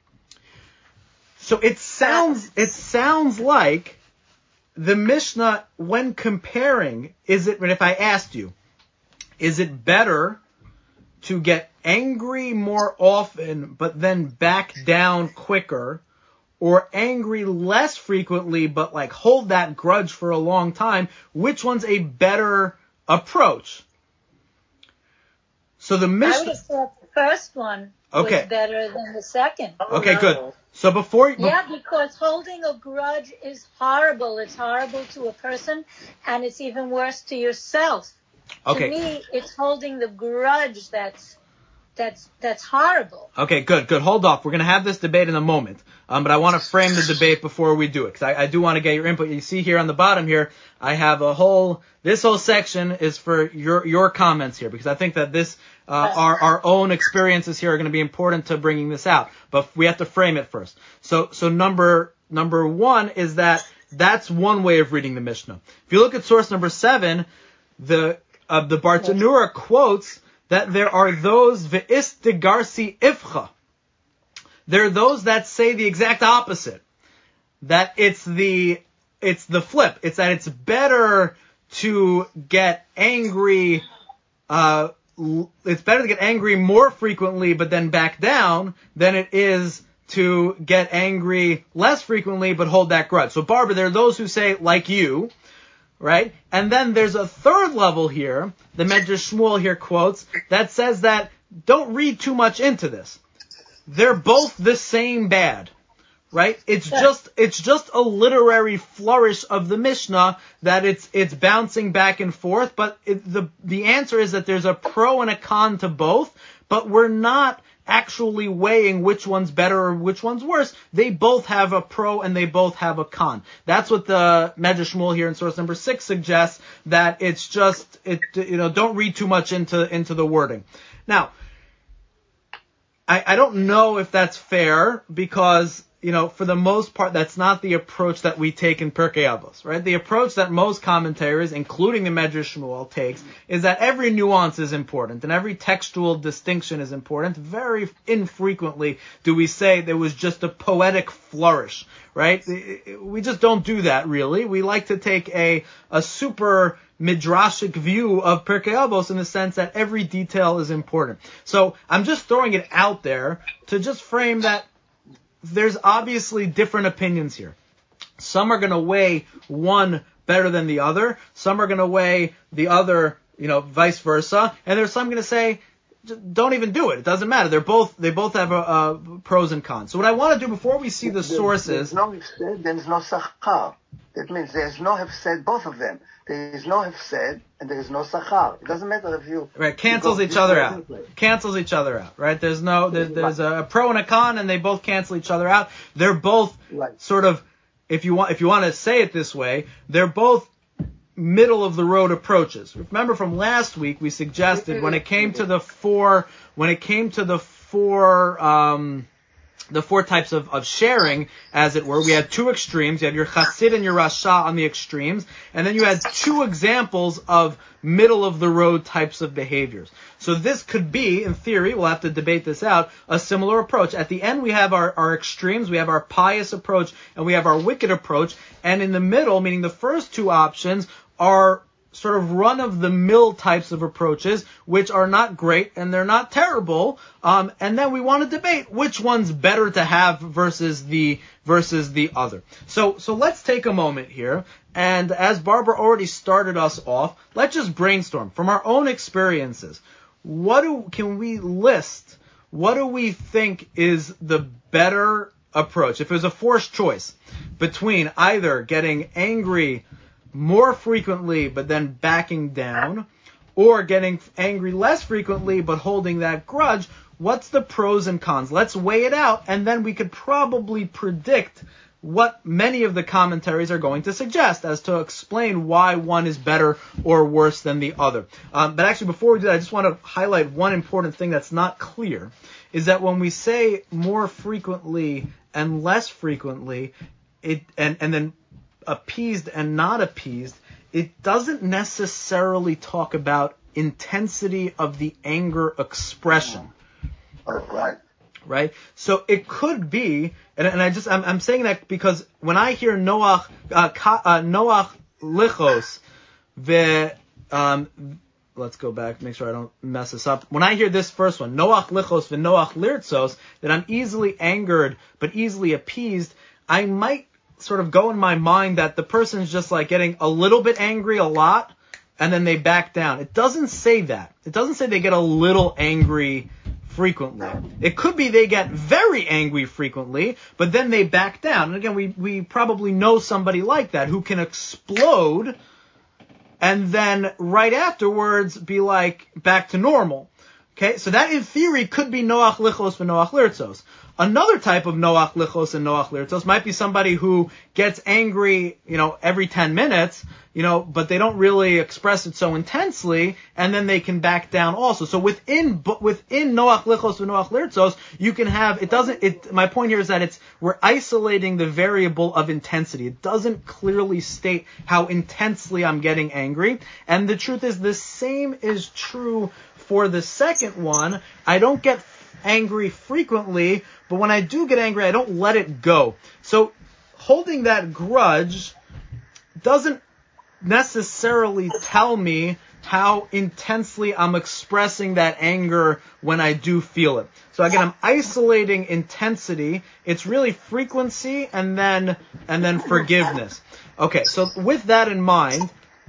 So it sounds, it sounds like the Mishnah, when comparing, is it, if I asked you, is it better to get angry more often, but then back down quicker, or angry less frequently, but like hold that grudge for a long time? Which one's a better approach? So the Mishnah, I would have thought the first one okay. was better than the second. Oh, okay, no. good. So before, yeah, because holding a grudge is horrible. It's horrible to a person, and it's even worse to yourself. Okay. To me, it's holding the grudge that's that's that's horrible. Okay, good, good. Hold off. We're going to have this debate in a moment, um, but I want to frame the debate before we do it, because I, I do want to get your input. You see here on the bottom here, I have a whole, this whole section is for your your comments here, because I think that this, uh, our, our own experiences here are going to be important to bringing this out, but we have to frame it first. So, so number, number one is that that's one way of reading the Mishnah. If you look at source number seven, the, uh, the Bartanura quotes that there are those ve'istigarsi ifcha. There are those that say the exact opposite. That it's the, it's the flip. It's that it's better to get angry, uh, it's better to get angry more frequently but then back down than it is to get angry less frequently but hold that grudge. So Barbara, there are those who say, like you, right? And then there's a third level here, the Medrash Shmuel here quotes, that says that don't read too much into this. They're both the same bad, right? It's yeah. just it's just a literary flourish of the Mishnah that it's it's bouncing back and forth, but it, the the answer is that there's a pro and a con to both, but we're not actually weighing which one's better or which one's worse. They both have a pro and they both have a con. That's what the Medrash Shmuel here in source number six suggests, that it's just, it, you know, don't read too much into, into the wording. Now, I, I don't know if that's fair, because, you know, for the most part, that's not the approach that we take in Pirkei Avos, right? The approach that most commentators, including the Medrash Shmuel, takes is that every nuance is important and every textual distinction is important. Very infrequently do we say there was just a poetic flourish, right? We just don't do that, really. We like to take a, a super midrashic view of Pirkei Avos in the sense that every detail is important. So I'm just throwing it out there to just frame that there's obviously different opinions here. Some are going to weigh one better than the other. Some are going to weigh the other, you know, vice versa. And there's some going to say, don't even do it. It doesn't matter. They're both, they both have a, a pros and cons. So what I want to do before we see the sources. There's no hefsed, there's no sachar. That means there's no hefsed, both of them. There is no hefsed and there is no sachar. It doesn't matter if you... Right, cancels each other out. Cancels each other out, right? There's no, there, there's a pro and a con and they both cancel each other out. They're both right. sort of, if you want, if you want to say it this way, they're both middle of the road approaches. Remember from last week, we suggested when it came to the four, when it came to the four, um, the four types of, of sharing, as it were, we had two extremes. You had your Chassid and your Rasha on the extremes, and then you had two examples of middle of the road types of behaviors. So this could be, in theory, we'll have to debate this out, a similar approach. At the end, we have our, our extremes, we have our pious approach, and we have our wicked approach, and in the middle, meaning the first two options, are sort of run-of-the-mill types of approaches, which are not great and they're not terrible. Um, and then we want to debate which one's better to have versus the versus the other. So so let's take a moment here, and as Barbara already started us off, let's just brainstorm from our own experiences. What do can we list? What do we think is the better approach? If it was a forced choice between either getting angry more frequently but then backing down, or getting angry less frequently but holding that grudge, what's the pros and cons? Let's weigh it out, and then we could probably predict what many of the commentaries are going to suggest as to explain why one is better or worse than the other. Um, but actually, before we do that, I just want to highlight one important thing that's not clear, is that when we say more frequently and less frequently, it and, and then appeased and not appeased, it doesn't necessarily talk about intensity of the anger expression. Right. Right? So it could be, and, and I just, I'm, I'm saying that because when I hear Noach, uh, ka, uh, Noach lichos, ve, um, let's go back, make sure I don't mess this up. When I hear this first one, Noach lichos ve Noach lirtzos, that I'm easily angered but easily appeased, I might sort of go in my mind that the person's just like getting a little bit angry a lot and then they back down. It doesn't say that. It doesn't say they get a little angry frequently. It could be they get very angry frequently, but then they back down. And again, we, we probably know somebody like that who can explode and then right afterwards be like back to normal. Okay, so that in theory could be Noach lichos and Noach lirtzos. Another type of Noach lichos and Noach lirtzos might be somebody who gets angry, you know, every ten minutes, you know, but they don't really express it so intensely, and then they can back down also. So within within Noach lichos and Noach lirtzos, you can have, it doesn't, it, my point here is that it's, we're isolating the variable of intensity. It doesn't clearly state how intensely I'm getting angry, and the truth is the same is true for the second one. I don't get angry frequently, but when I do get angry, I don't let it go. So holding that grudge doesn't necessarily tell me how intensely I'm expressing that anger when I do feel it. So again, I'm isolating intensity. It's really frequency and then and then forgiveness. Okay, so with that in mind,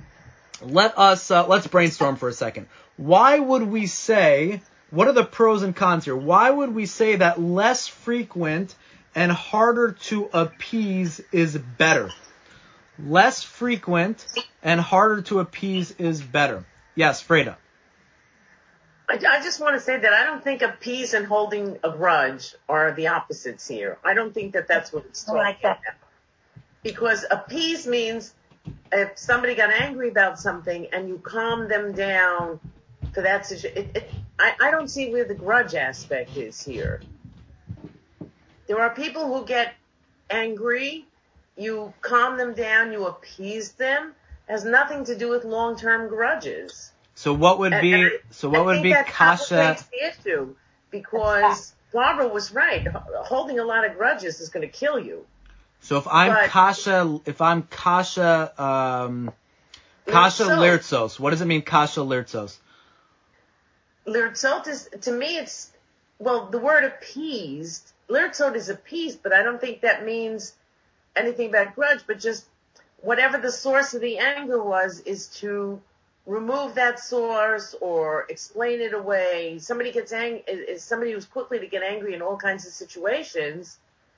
let us uh, let's brainstorm for a second. Why would we say, what are the pros and cons here? Why would we say that less frequent and harder to appease is better? Less frequent and harder to appease is better. Yes, Freda. I, I just want to say that I don't think appease and holding a grudge are the opposites here. I don't think that that's what it's talking like that. about. Because appease means if somebody got angry about something and you calm them down for that situation, it, it, I, I don't see where the grudge aspect is here. There are people who get angry, you calm them down, you appease them. It has nothing to do with long-term grudges. So what would And- be and I- so what I would think be that kasha? complicates the issue because Barbara was right. H- Holding a lot of grudges is going to kill you. So if I'm But- kasha, if I'm kasha, um, kasha Lirtzot. lirtzos, what does it mean kasha lirtzos? Lirtzot is, to me, it's, well, the word appeased. Lirtzot is appeased, but I don't think that means anything about grudge, but just whatever the source of the anger was is to remove that source or explain it away. Somebody gets angry, is somebody who's quickly to get angry in all kinds of situations,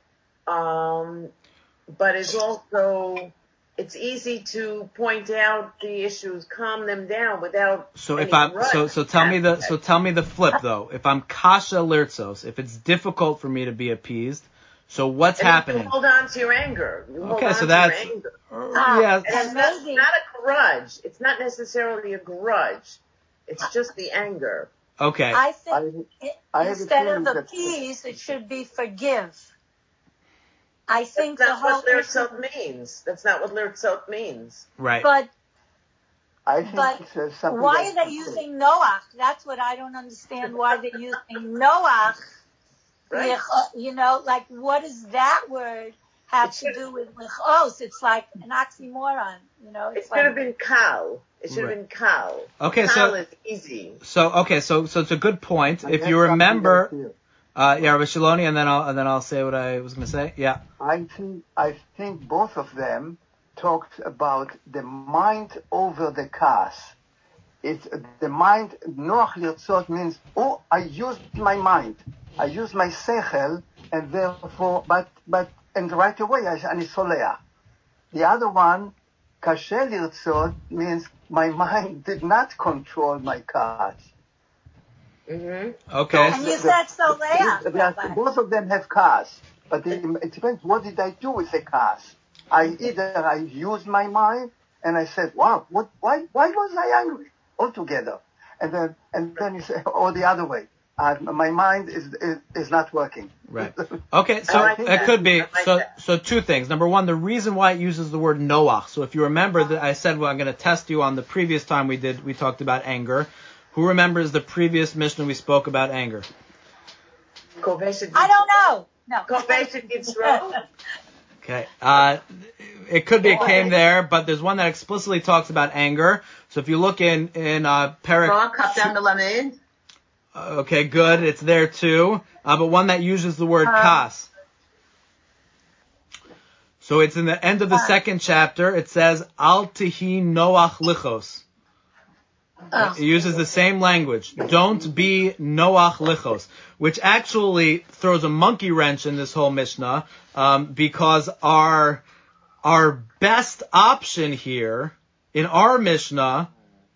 um, but is also, it's easy to point out the issues, calm them down without. So any if I'm grudge. so so tell me the so tell me the flip though. If I'm kasha lirtzos, if it's difficult for me to be appeased, so what's And you happening? hold on to your anger. You hold Okay, on so to that's your anger. uh, yeah. And it's not, it's not a grudge. It's not necessarily a grudge. It's just the anger. Okay. I I, think I have a instead feeling of that- appease, it should be forgive. I think That's the not whole what Lirtzot means. That's not what Lirtzot means. Right. but I think But it's uh, something why that- are they using Noach? That's what I don't understand. Why they're using Noach? Right. Lich- You know, like what does that word have It to should- do with lichos? It's like an oxymoron. You know, It it's should have like been kal. It should have Right. been kal. Okay, Kal so is easy. so okay, so so it's a good point. I If have you something remember, else here. uh, yeah, Rabbi Shiloni, and then I'll and then I'll say what I was going to say. Yeah. I think I think both of them talked about the mind over the kas. It's the mind. Noach lirtzot means, oh, I used my mind, I used my sechel, and therefore, but but and right away I ani soleach. The other one, kasher lirtzot, means my mind did not control my kas. Mm-hmm. Okay. and so- you said soleach. They are- Rabbi. both of them have cars, but it, it depends. What did I do with the cars? I either I used my mind and I said, "Wow, what? Why? Why was I angry?" Altogether, and then and then you say, or the other way, uh, my mind is, is is not working. Right. Okay, so I like it that. could be I like so that. so two things. Number one, the reason why it uses the word Noach. So if you remember that I said, well, I'm going to test you on the previous time we did we talked about anger. Who remembers the previous Mishnah we spoke about anger? I don't know. No. Koveshet Yitzro. Okay. Uh, it could be it came there, but there's one that explicitly talks about anger. So if you look in in uh, Perek. Kaf down the lamed. Okay, good. It's there too. Uh, but one that uses the word kas. So it's in the end of the second chapter. It says, Al tihi Noach lichos. It uses the same language. Don't be Noach lichos. Which actually throws a monkey wrench in this whole Mishnah, um, because our, our best option here in our Mishnah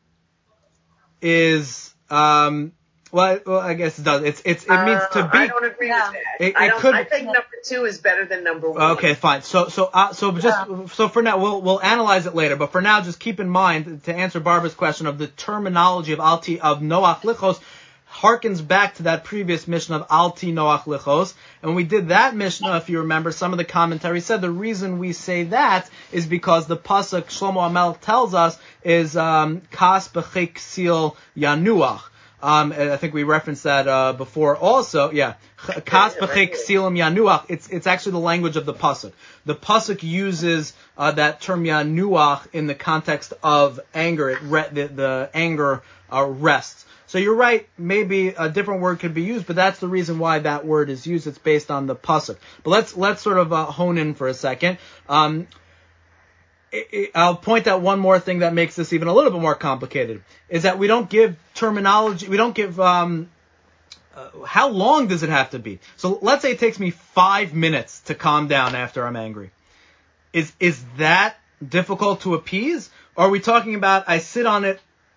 is, um, Well, well, I guess it does. It's it's it means to be. Uh, I don't agree No. with that. It- I it don't. could- I think number two is better than number one. Okay, fine. So so uh, so just so for now we'll we'll analyze it later. But for now, just keep in mind to answer Barbara's question of the terminology of Alti of Noach Lichos harkens back to that previous Mishnah of Alti Noach Lichos. And when we did that Mishnah, if you remember, some of the commentary said the reason we say that is because the pasuk Shlomo Amel tells us is um, Kas B'chik Sil Yanuach. Um, and I think we referenced that uh, before also. Yeah, Kas B'chik Silim Yanuach. It's it's actually the language of the pasuk. The pasuk uses uh, that term Yanuach in the context of anger. It re- the, the anger uh, rests. So you're right. Maybe a different word could be used, but that's the reason why that word is used. It's based on the pasuk. But let's let's sort of uh, hone in for a second. Um, I'll point out one more thing that makes this even a little bit more complicated, is that we don't give terminology, we don't give, um, uh, how long does it have to be? So let's say it takes me five minutes to calm down after I'm angry. Is, is that difficult to appease? Or are we talking about I sit on it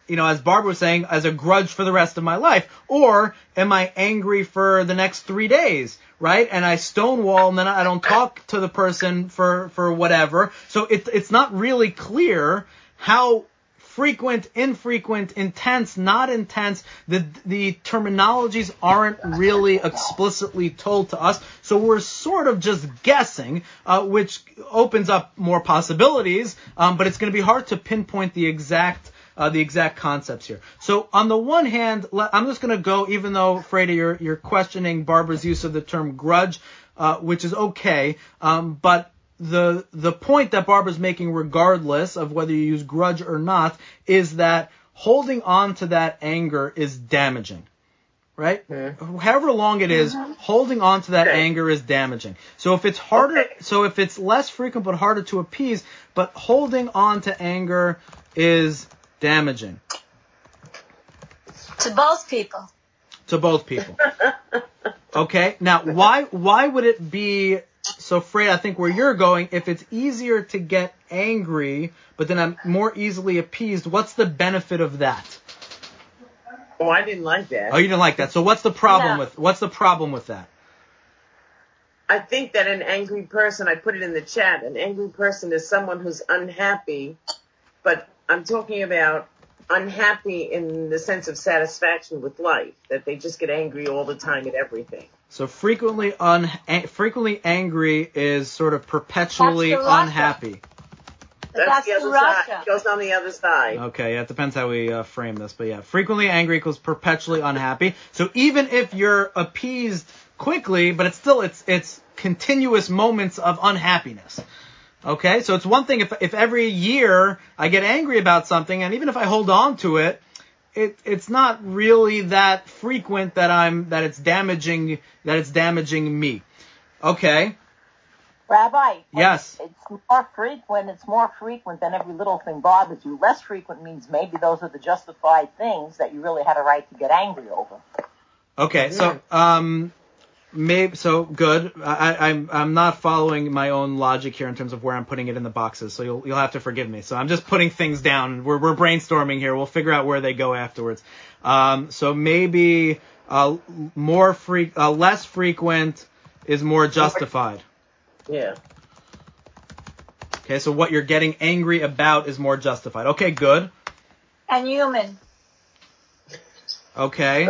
you know, as Barbara was saying, as a grudge for the rest of my life? Or am I angry for the next three days, right? And I stonewall and then I don't talk to the person for, for whatever. So it, it's not really clear how frequent, infrequent, intense, not intense. The the terminologies aren't really explicitly told to us, so we're sort of just guessing, uh, which opens up more possibilities. Um, but it's going to be hard to pinpoint the exact uh, the exact concepts here. So on the one hand, I'm just going to go, even though Freda, you're you're questioning Barbara's use of the term grudge, uh, which is okay, um, but The the point that Barbara's making, regardless of whether you use grudge or not, is that holding on to that anger is damaging, right? Mm-hmm. However long it is, mm-hmm. holding on to that okay. anger is damaging. So if it's harder, okay. so if it's less frequent but harder to appease, but holding on to anger is damaging. To both people. To both people. Okay. Now, why why would it be? So, Fred, I think where you're going, if it's easier to get angry, but then I'm more easily appeased, what's the benefit of that? Oh, I didn't like that. Oh, you didn't like that. So what's the problem no. with what's the problem with that? I think that an angry person, I put it in the chat, an angry person is someone who's unhappy, but I'm talking about unhappy in the sense of satisfaction with life, that they just get angry all the time at everything. So frequently un a- frequently angry is sort of perpetually unhappy. That's, That's the other Russia. side. It goes on the other side. Okay, yeah, it depends how we uh, frame this, but yeah, frequently angry equals perpetually unhappy. So even if you're appeased quickly, but it's still it's it's continuous moments of unhappiness. Okay, so it's one thing if if every year I get angry about something, and even if I hold on to it, it it's not really that frequent that I'm that it's damaging that it's damaging me. Okay. Rabbi. Yes. It's more frequent. It's more frequent than every little thing bothers you. Less frequent means maybe those are the justified things that you really had a right to get angry over. Okay, so um. Maybe so. Good. I, I'm I'm not following my own logic here in terms of where I'm putting it in the boxes, so you'll you'll have to forgive me. So I'm just putting things down. We're we're brainstorming here. We'll figure out where they go afterwards. Um. So maybe uh more fre- uh, less frequent is more justified. Yeah. Okay. So what you're getting angry about is more justified. Okay. Good. And human. Okay.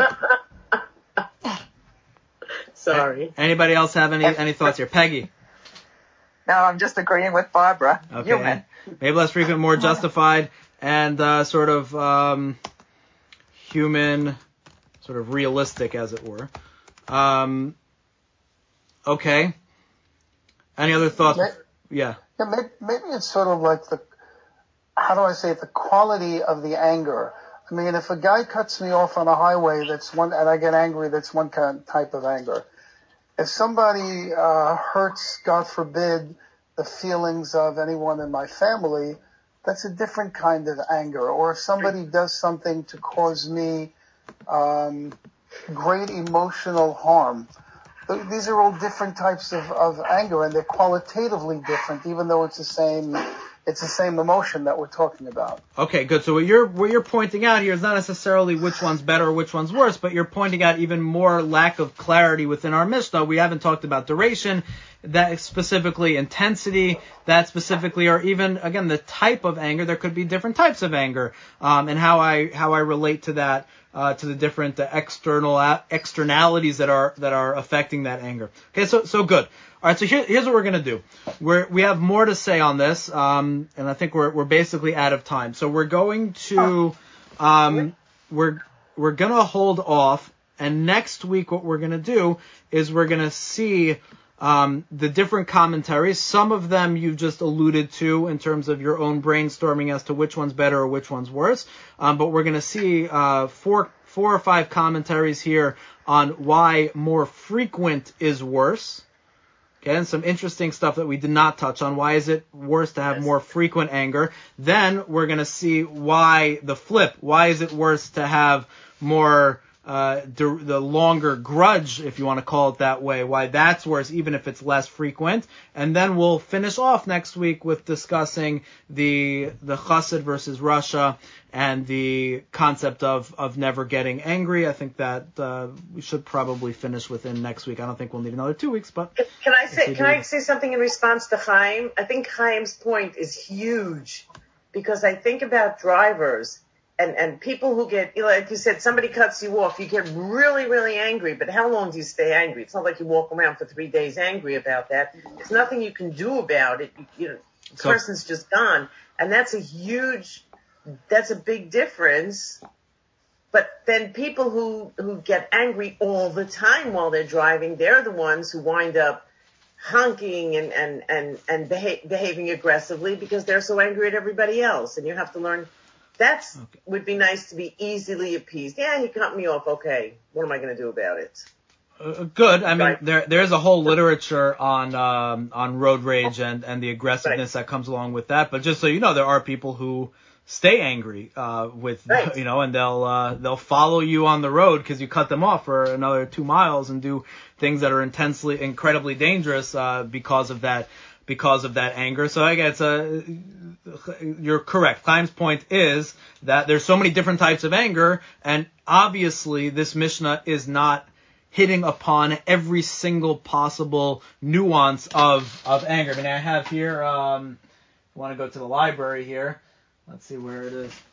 Sorry. Anybody else have any, any thoughts here? Peggy? No, I'm just agreeing with Barbara. Okay. Human. Maybe less frequent, more justified, and uh, sort of um, human, sort of realistic, as it were. Um, okay. Any other thoughts? Maybe, yeah. yeah maybe, maybe it's sort of like the, how do I say it, the quality of the anger. I mean, if a guy cuts me off on a highway, that's one, and I get angry, that's one kind type of anger. If somebody uh, hurts, God forbid, the feelings of anyone in my family, that's a different kind of anger. Or if somebody does something to cause me um, great emotional harm, these are all different types of, of anger, and they're qualitatively different, even though it's the same. It's the same emotion that we're talking about. Okay, good. So what you're what you're pointing out here is not necessarily which one's better or which one's worse, but you're pointing out even more lack of clarity within our Mishnah. We haven't talked about duration, that specifically intensity, that specifically, or even again the type of anger. There could be different types of anger, um, and how I how I relate to that. Uh, to the different uh, external uh, externalities that are that are affecting that anger. Okay, so so good. All right, so here, here's what we're gonna do. We're we have more to say on this, um, and I think we're we're basically out of time. So we're going to um, we're we're gonna hold off, and next week what we're gonna do is we're gonna see um, the different commentaries. Some of them you've just alluded to in terms of your own brainstorming as to which one's better or which one's worse. Um, but we're going to see uh, four, four or five commentaries here on why more frequent is worse. Okay, and some interesting stuff that we did not touch on. Why is it worse to have more frequent anger? Then we're going to see why the flip. Why is it worse to have more uh, the, the longer grudge, if you want to call it that way, why that's worse, even if it's less frequent. And then we'll finish off next week with discussing the the chassid versus Russia and the concept of, of never getting angry. I think that uh, we should probably finish within next week. I don't think we'll need another two weeks, but can I say can do. I say something in response to Chaim? I think Chaim's point is huge, because I think about drivers. And, and people who get, you know, like you said, somebody cuts you off, you get really, really angry, but how long do you stay angry? It's not like you walk around for three days angry about that. There's nothing you can do about it. You, you know, the so, person's just gone. And that's a huge, that's a big difference. But then people who, who get angry all the time while they're driving, they're the ones who wind up honking and, and, and, and beha- behaving aggressively because they're so angry at everybody else. And you have to learn. That's okay. Would be nice to be easily appeased. Yeah, he cut me off. Okay, what am I going to do about it? Uh, good. I mean, right. there there's a whole literature on um, on road rage and, and the aggressiveness right. that comes along with that. But just so you know, there are people who stay angry uh, with right. you know, and they'll uh, they'll follow you on the road because you cut them off for another two miles and do things that are intensely, incredibly dangerous uh, because of that. Because of that anger. So I guess uh, you're correct. Chaim's point is that there's so many different types of anger, and obviously this Mishnah is not hitting upon every single possible nuance of, of anger. I mean, I have here, um, I want to go to the library here. Let's see where it is.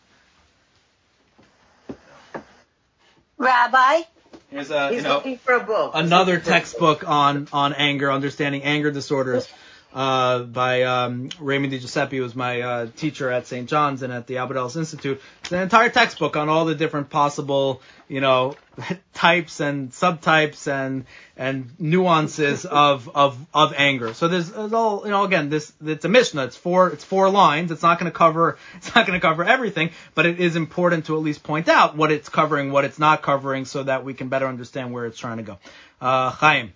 Rabbi? Here's a, He's you know, looking for a book. another textbook on, on anger, understanding anger disorders. Uh, by um, Raymond DiGiuseppe, who was my uh, teacher at Saint John's and at the Albert Ellis Institute. It's an entire textbook on all the different possible, you know, types and subtypes and and nuances of of of anger. So there's, there's all, you know, again, this it's a Mishnah. It's four it's four lines. It's not going to cover it's not going to cover everything, but it is important to at least point out what it's covering, what it's not covering, so that we can better understand where it's trying to go. Uh, Chaim.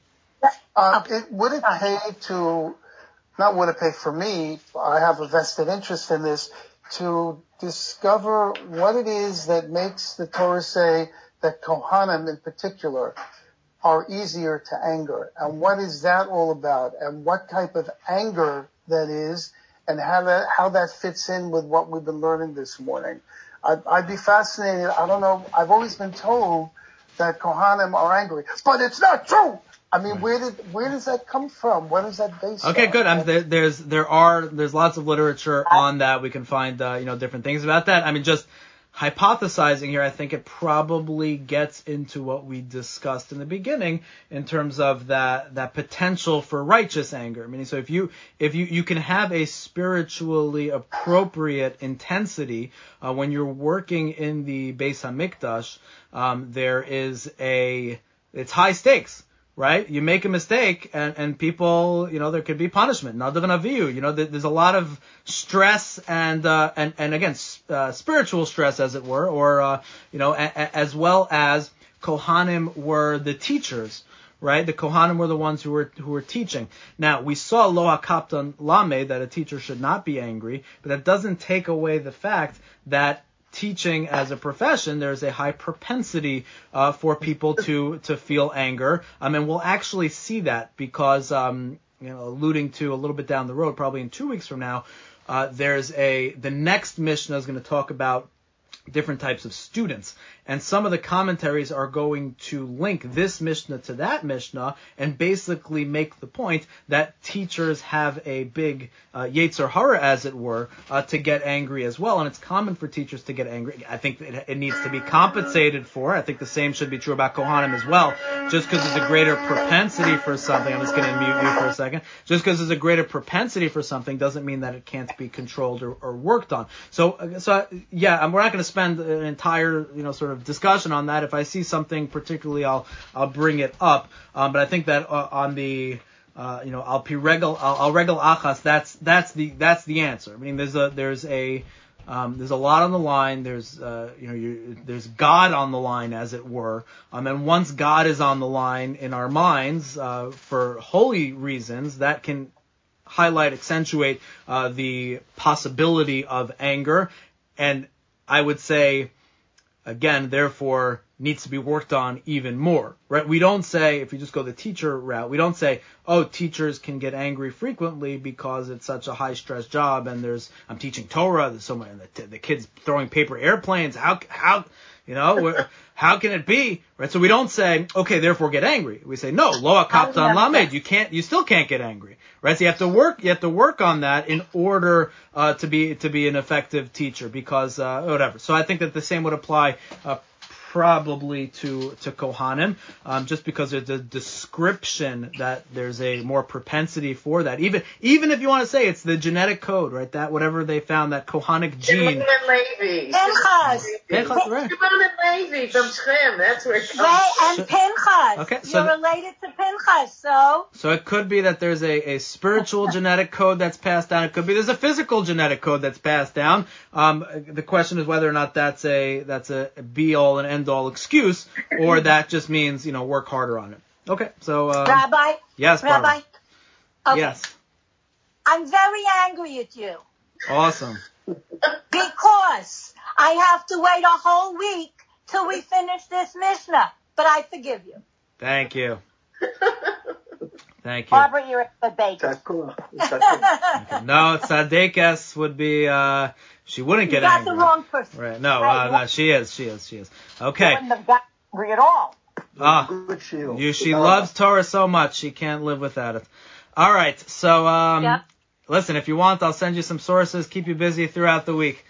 Uh, it, would it pay to Not would it pay for me, I have a vested interest in this, to discover what it is that makes the Torah say that Kohanim in particular are easier to anger. And what is that all about? And what type of anger that is, and how that, how that fits in with what we've been learning this morning. I'd, I'd be fascinated. I don't know. I've always been told that Kohanim are angry, but it's not true. I mean, where did where does that come from? What is that based okay, on? good. I'm, there, there's there are there's lots of literature on that. We can find uh, you know different things about that. I mean, just hypothesizing here, I think it probably gets into what we discussed in the beginning in terms of that that potential for righteous anger. I mean, so if you if you you can have a spiritually appropriate intensity uh, when you're working in the Beis Hamikdash, um, there is a it's high stakes. Right? You make a mistake and, and people, you know, there could be punishment. Nadav and Avihu, you know, there's a lot of stress and, uh, and, and again, uh, spiritual stress, as it were, or, uh, you know, a, a, as well as Kohanim were the teachers, right? The Kohanim were the ones who were, who were teaching. Now, we saw Lo HaKaptan Lamed, that a teacher should not be angry, but that doesn't take away the fact that teaching as a profession, there's a high propensity uh, for people to to feel anger. Um, and we'll actually see that because, um, you know, alluding to a little bit down the road, probably in two weeks from now, uh, there's a the next Mishnah is going to talk about different types of students. And some of the commentaries are going to link this Mishnah to that Mishnah and basically make the point that teachers have a big uh, Yetzer Hara, as it were, uh, to get angry as well. And it's common for teachers to get angry. I think it, it needs to be compensated for. I think the same should be true about Kohanim as well. Just because there's a greater propensity for something, I'm just going to mute you for a second. Just because there's a greater propensity for something doesn't mean that it can't be controlled or, or worked on. So, so yeah, we're not going to spend an entire, you know, sort of discussion on that. If I see something particularly, I'll I'll bring it up. Um, but I think that uh, on the uh, you know, I'll pi regel, I'll, I'll regel achas. That's that's the that's the answer. I mean, there's a there's a um, there's a lot on the line. There's uh, you know you, there's God on the line, as it were. Um, and once God is on the line in our minds uh, for holy reasons, that can highlight, accentuate uh, the possibility of anger. And I would say, again, therefore, needs to be worked on even more, right? We don't say, if you just go the teacher route, we don't say, oh, teachers can get angry frequently because it's such a high stress job and there's, I'm teaching Torah, there's so many, the, the kids throwing paper airplanes, how, how, you know, how can it be, right? So we don't say, okay, therefore get angry. We say, no, lo akaptan lamed, you can't, you still can't get angry, right? So you have to work, you have to work on that in order, uh, to be, to be an effective teacher because, uh, whatever. So I think that the same would apply, uh, probably to, to Kohanim, um, just because there's a description that there's a more propensity for that. Even, even if you want to say it's the genetic code, right? That whatever they found, that Kohanic gene. Shimon and Levi. Pinchas. Pinchas, right. Shimon and Levi from Shem. That's where it comes Right, from. and Pinchas. Okay, so You're th- related to Pinchas, so. So it could be that there's a, a spiritual genetic code that's passed down. It could be there's a physical genetic code that's passed down. Um, the question is whether or not that's a that's a be all and end all excuse, or that just means, you know, work harder on it. Okay, so um, Rabbi? yes, Barbara. Rabbi? Okay. Yes, I'm very angry at you awesome. because I have to wait a whole week till we finish this Mishnah, but I forgive you. Thank you. Thank you. Barbara, you're a baker. Takua. Takua. Okay. No, Tzaddikas would be, uh, she wouldn't You get got angry. the wrong person. Right, no, uh, no, she is, she is, she is. Okay. You wouldn't have got angry at all. Ah, Good shiur. you, she Tודה loves רבה. Torah so much, she can't live without it. All right, so, um, Yep. listen, if you want, I'll send you some sources, keep you busy throughout the week.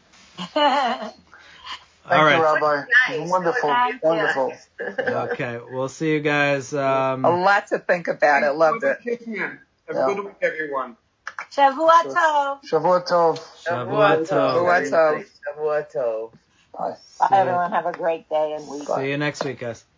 Thank All right. you, Rabbi. Nice. Wonderful, Thank you. wonderful. Okay, we'll see you guys. Um, A lot to think about. I loved it. Have Yeah. a good week, everyone. Shavua Tov. Shavua Tov. Shavua Tov. Shavua Tov. Shavua Tov. Bye. Bye, everyone. Have a great day and week. See you next week, guys.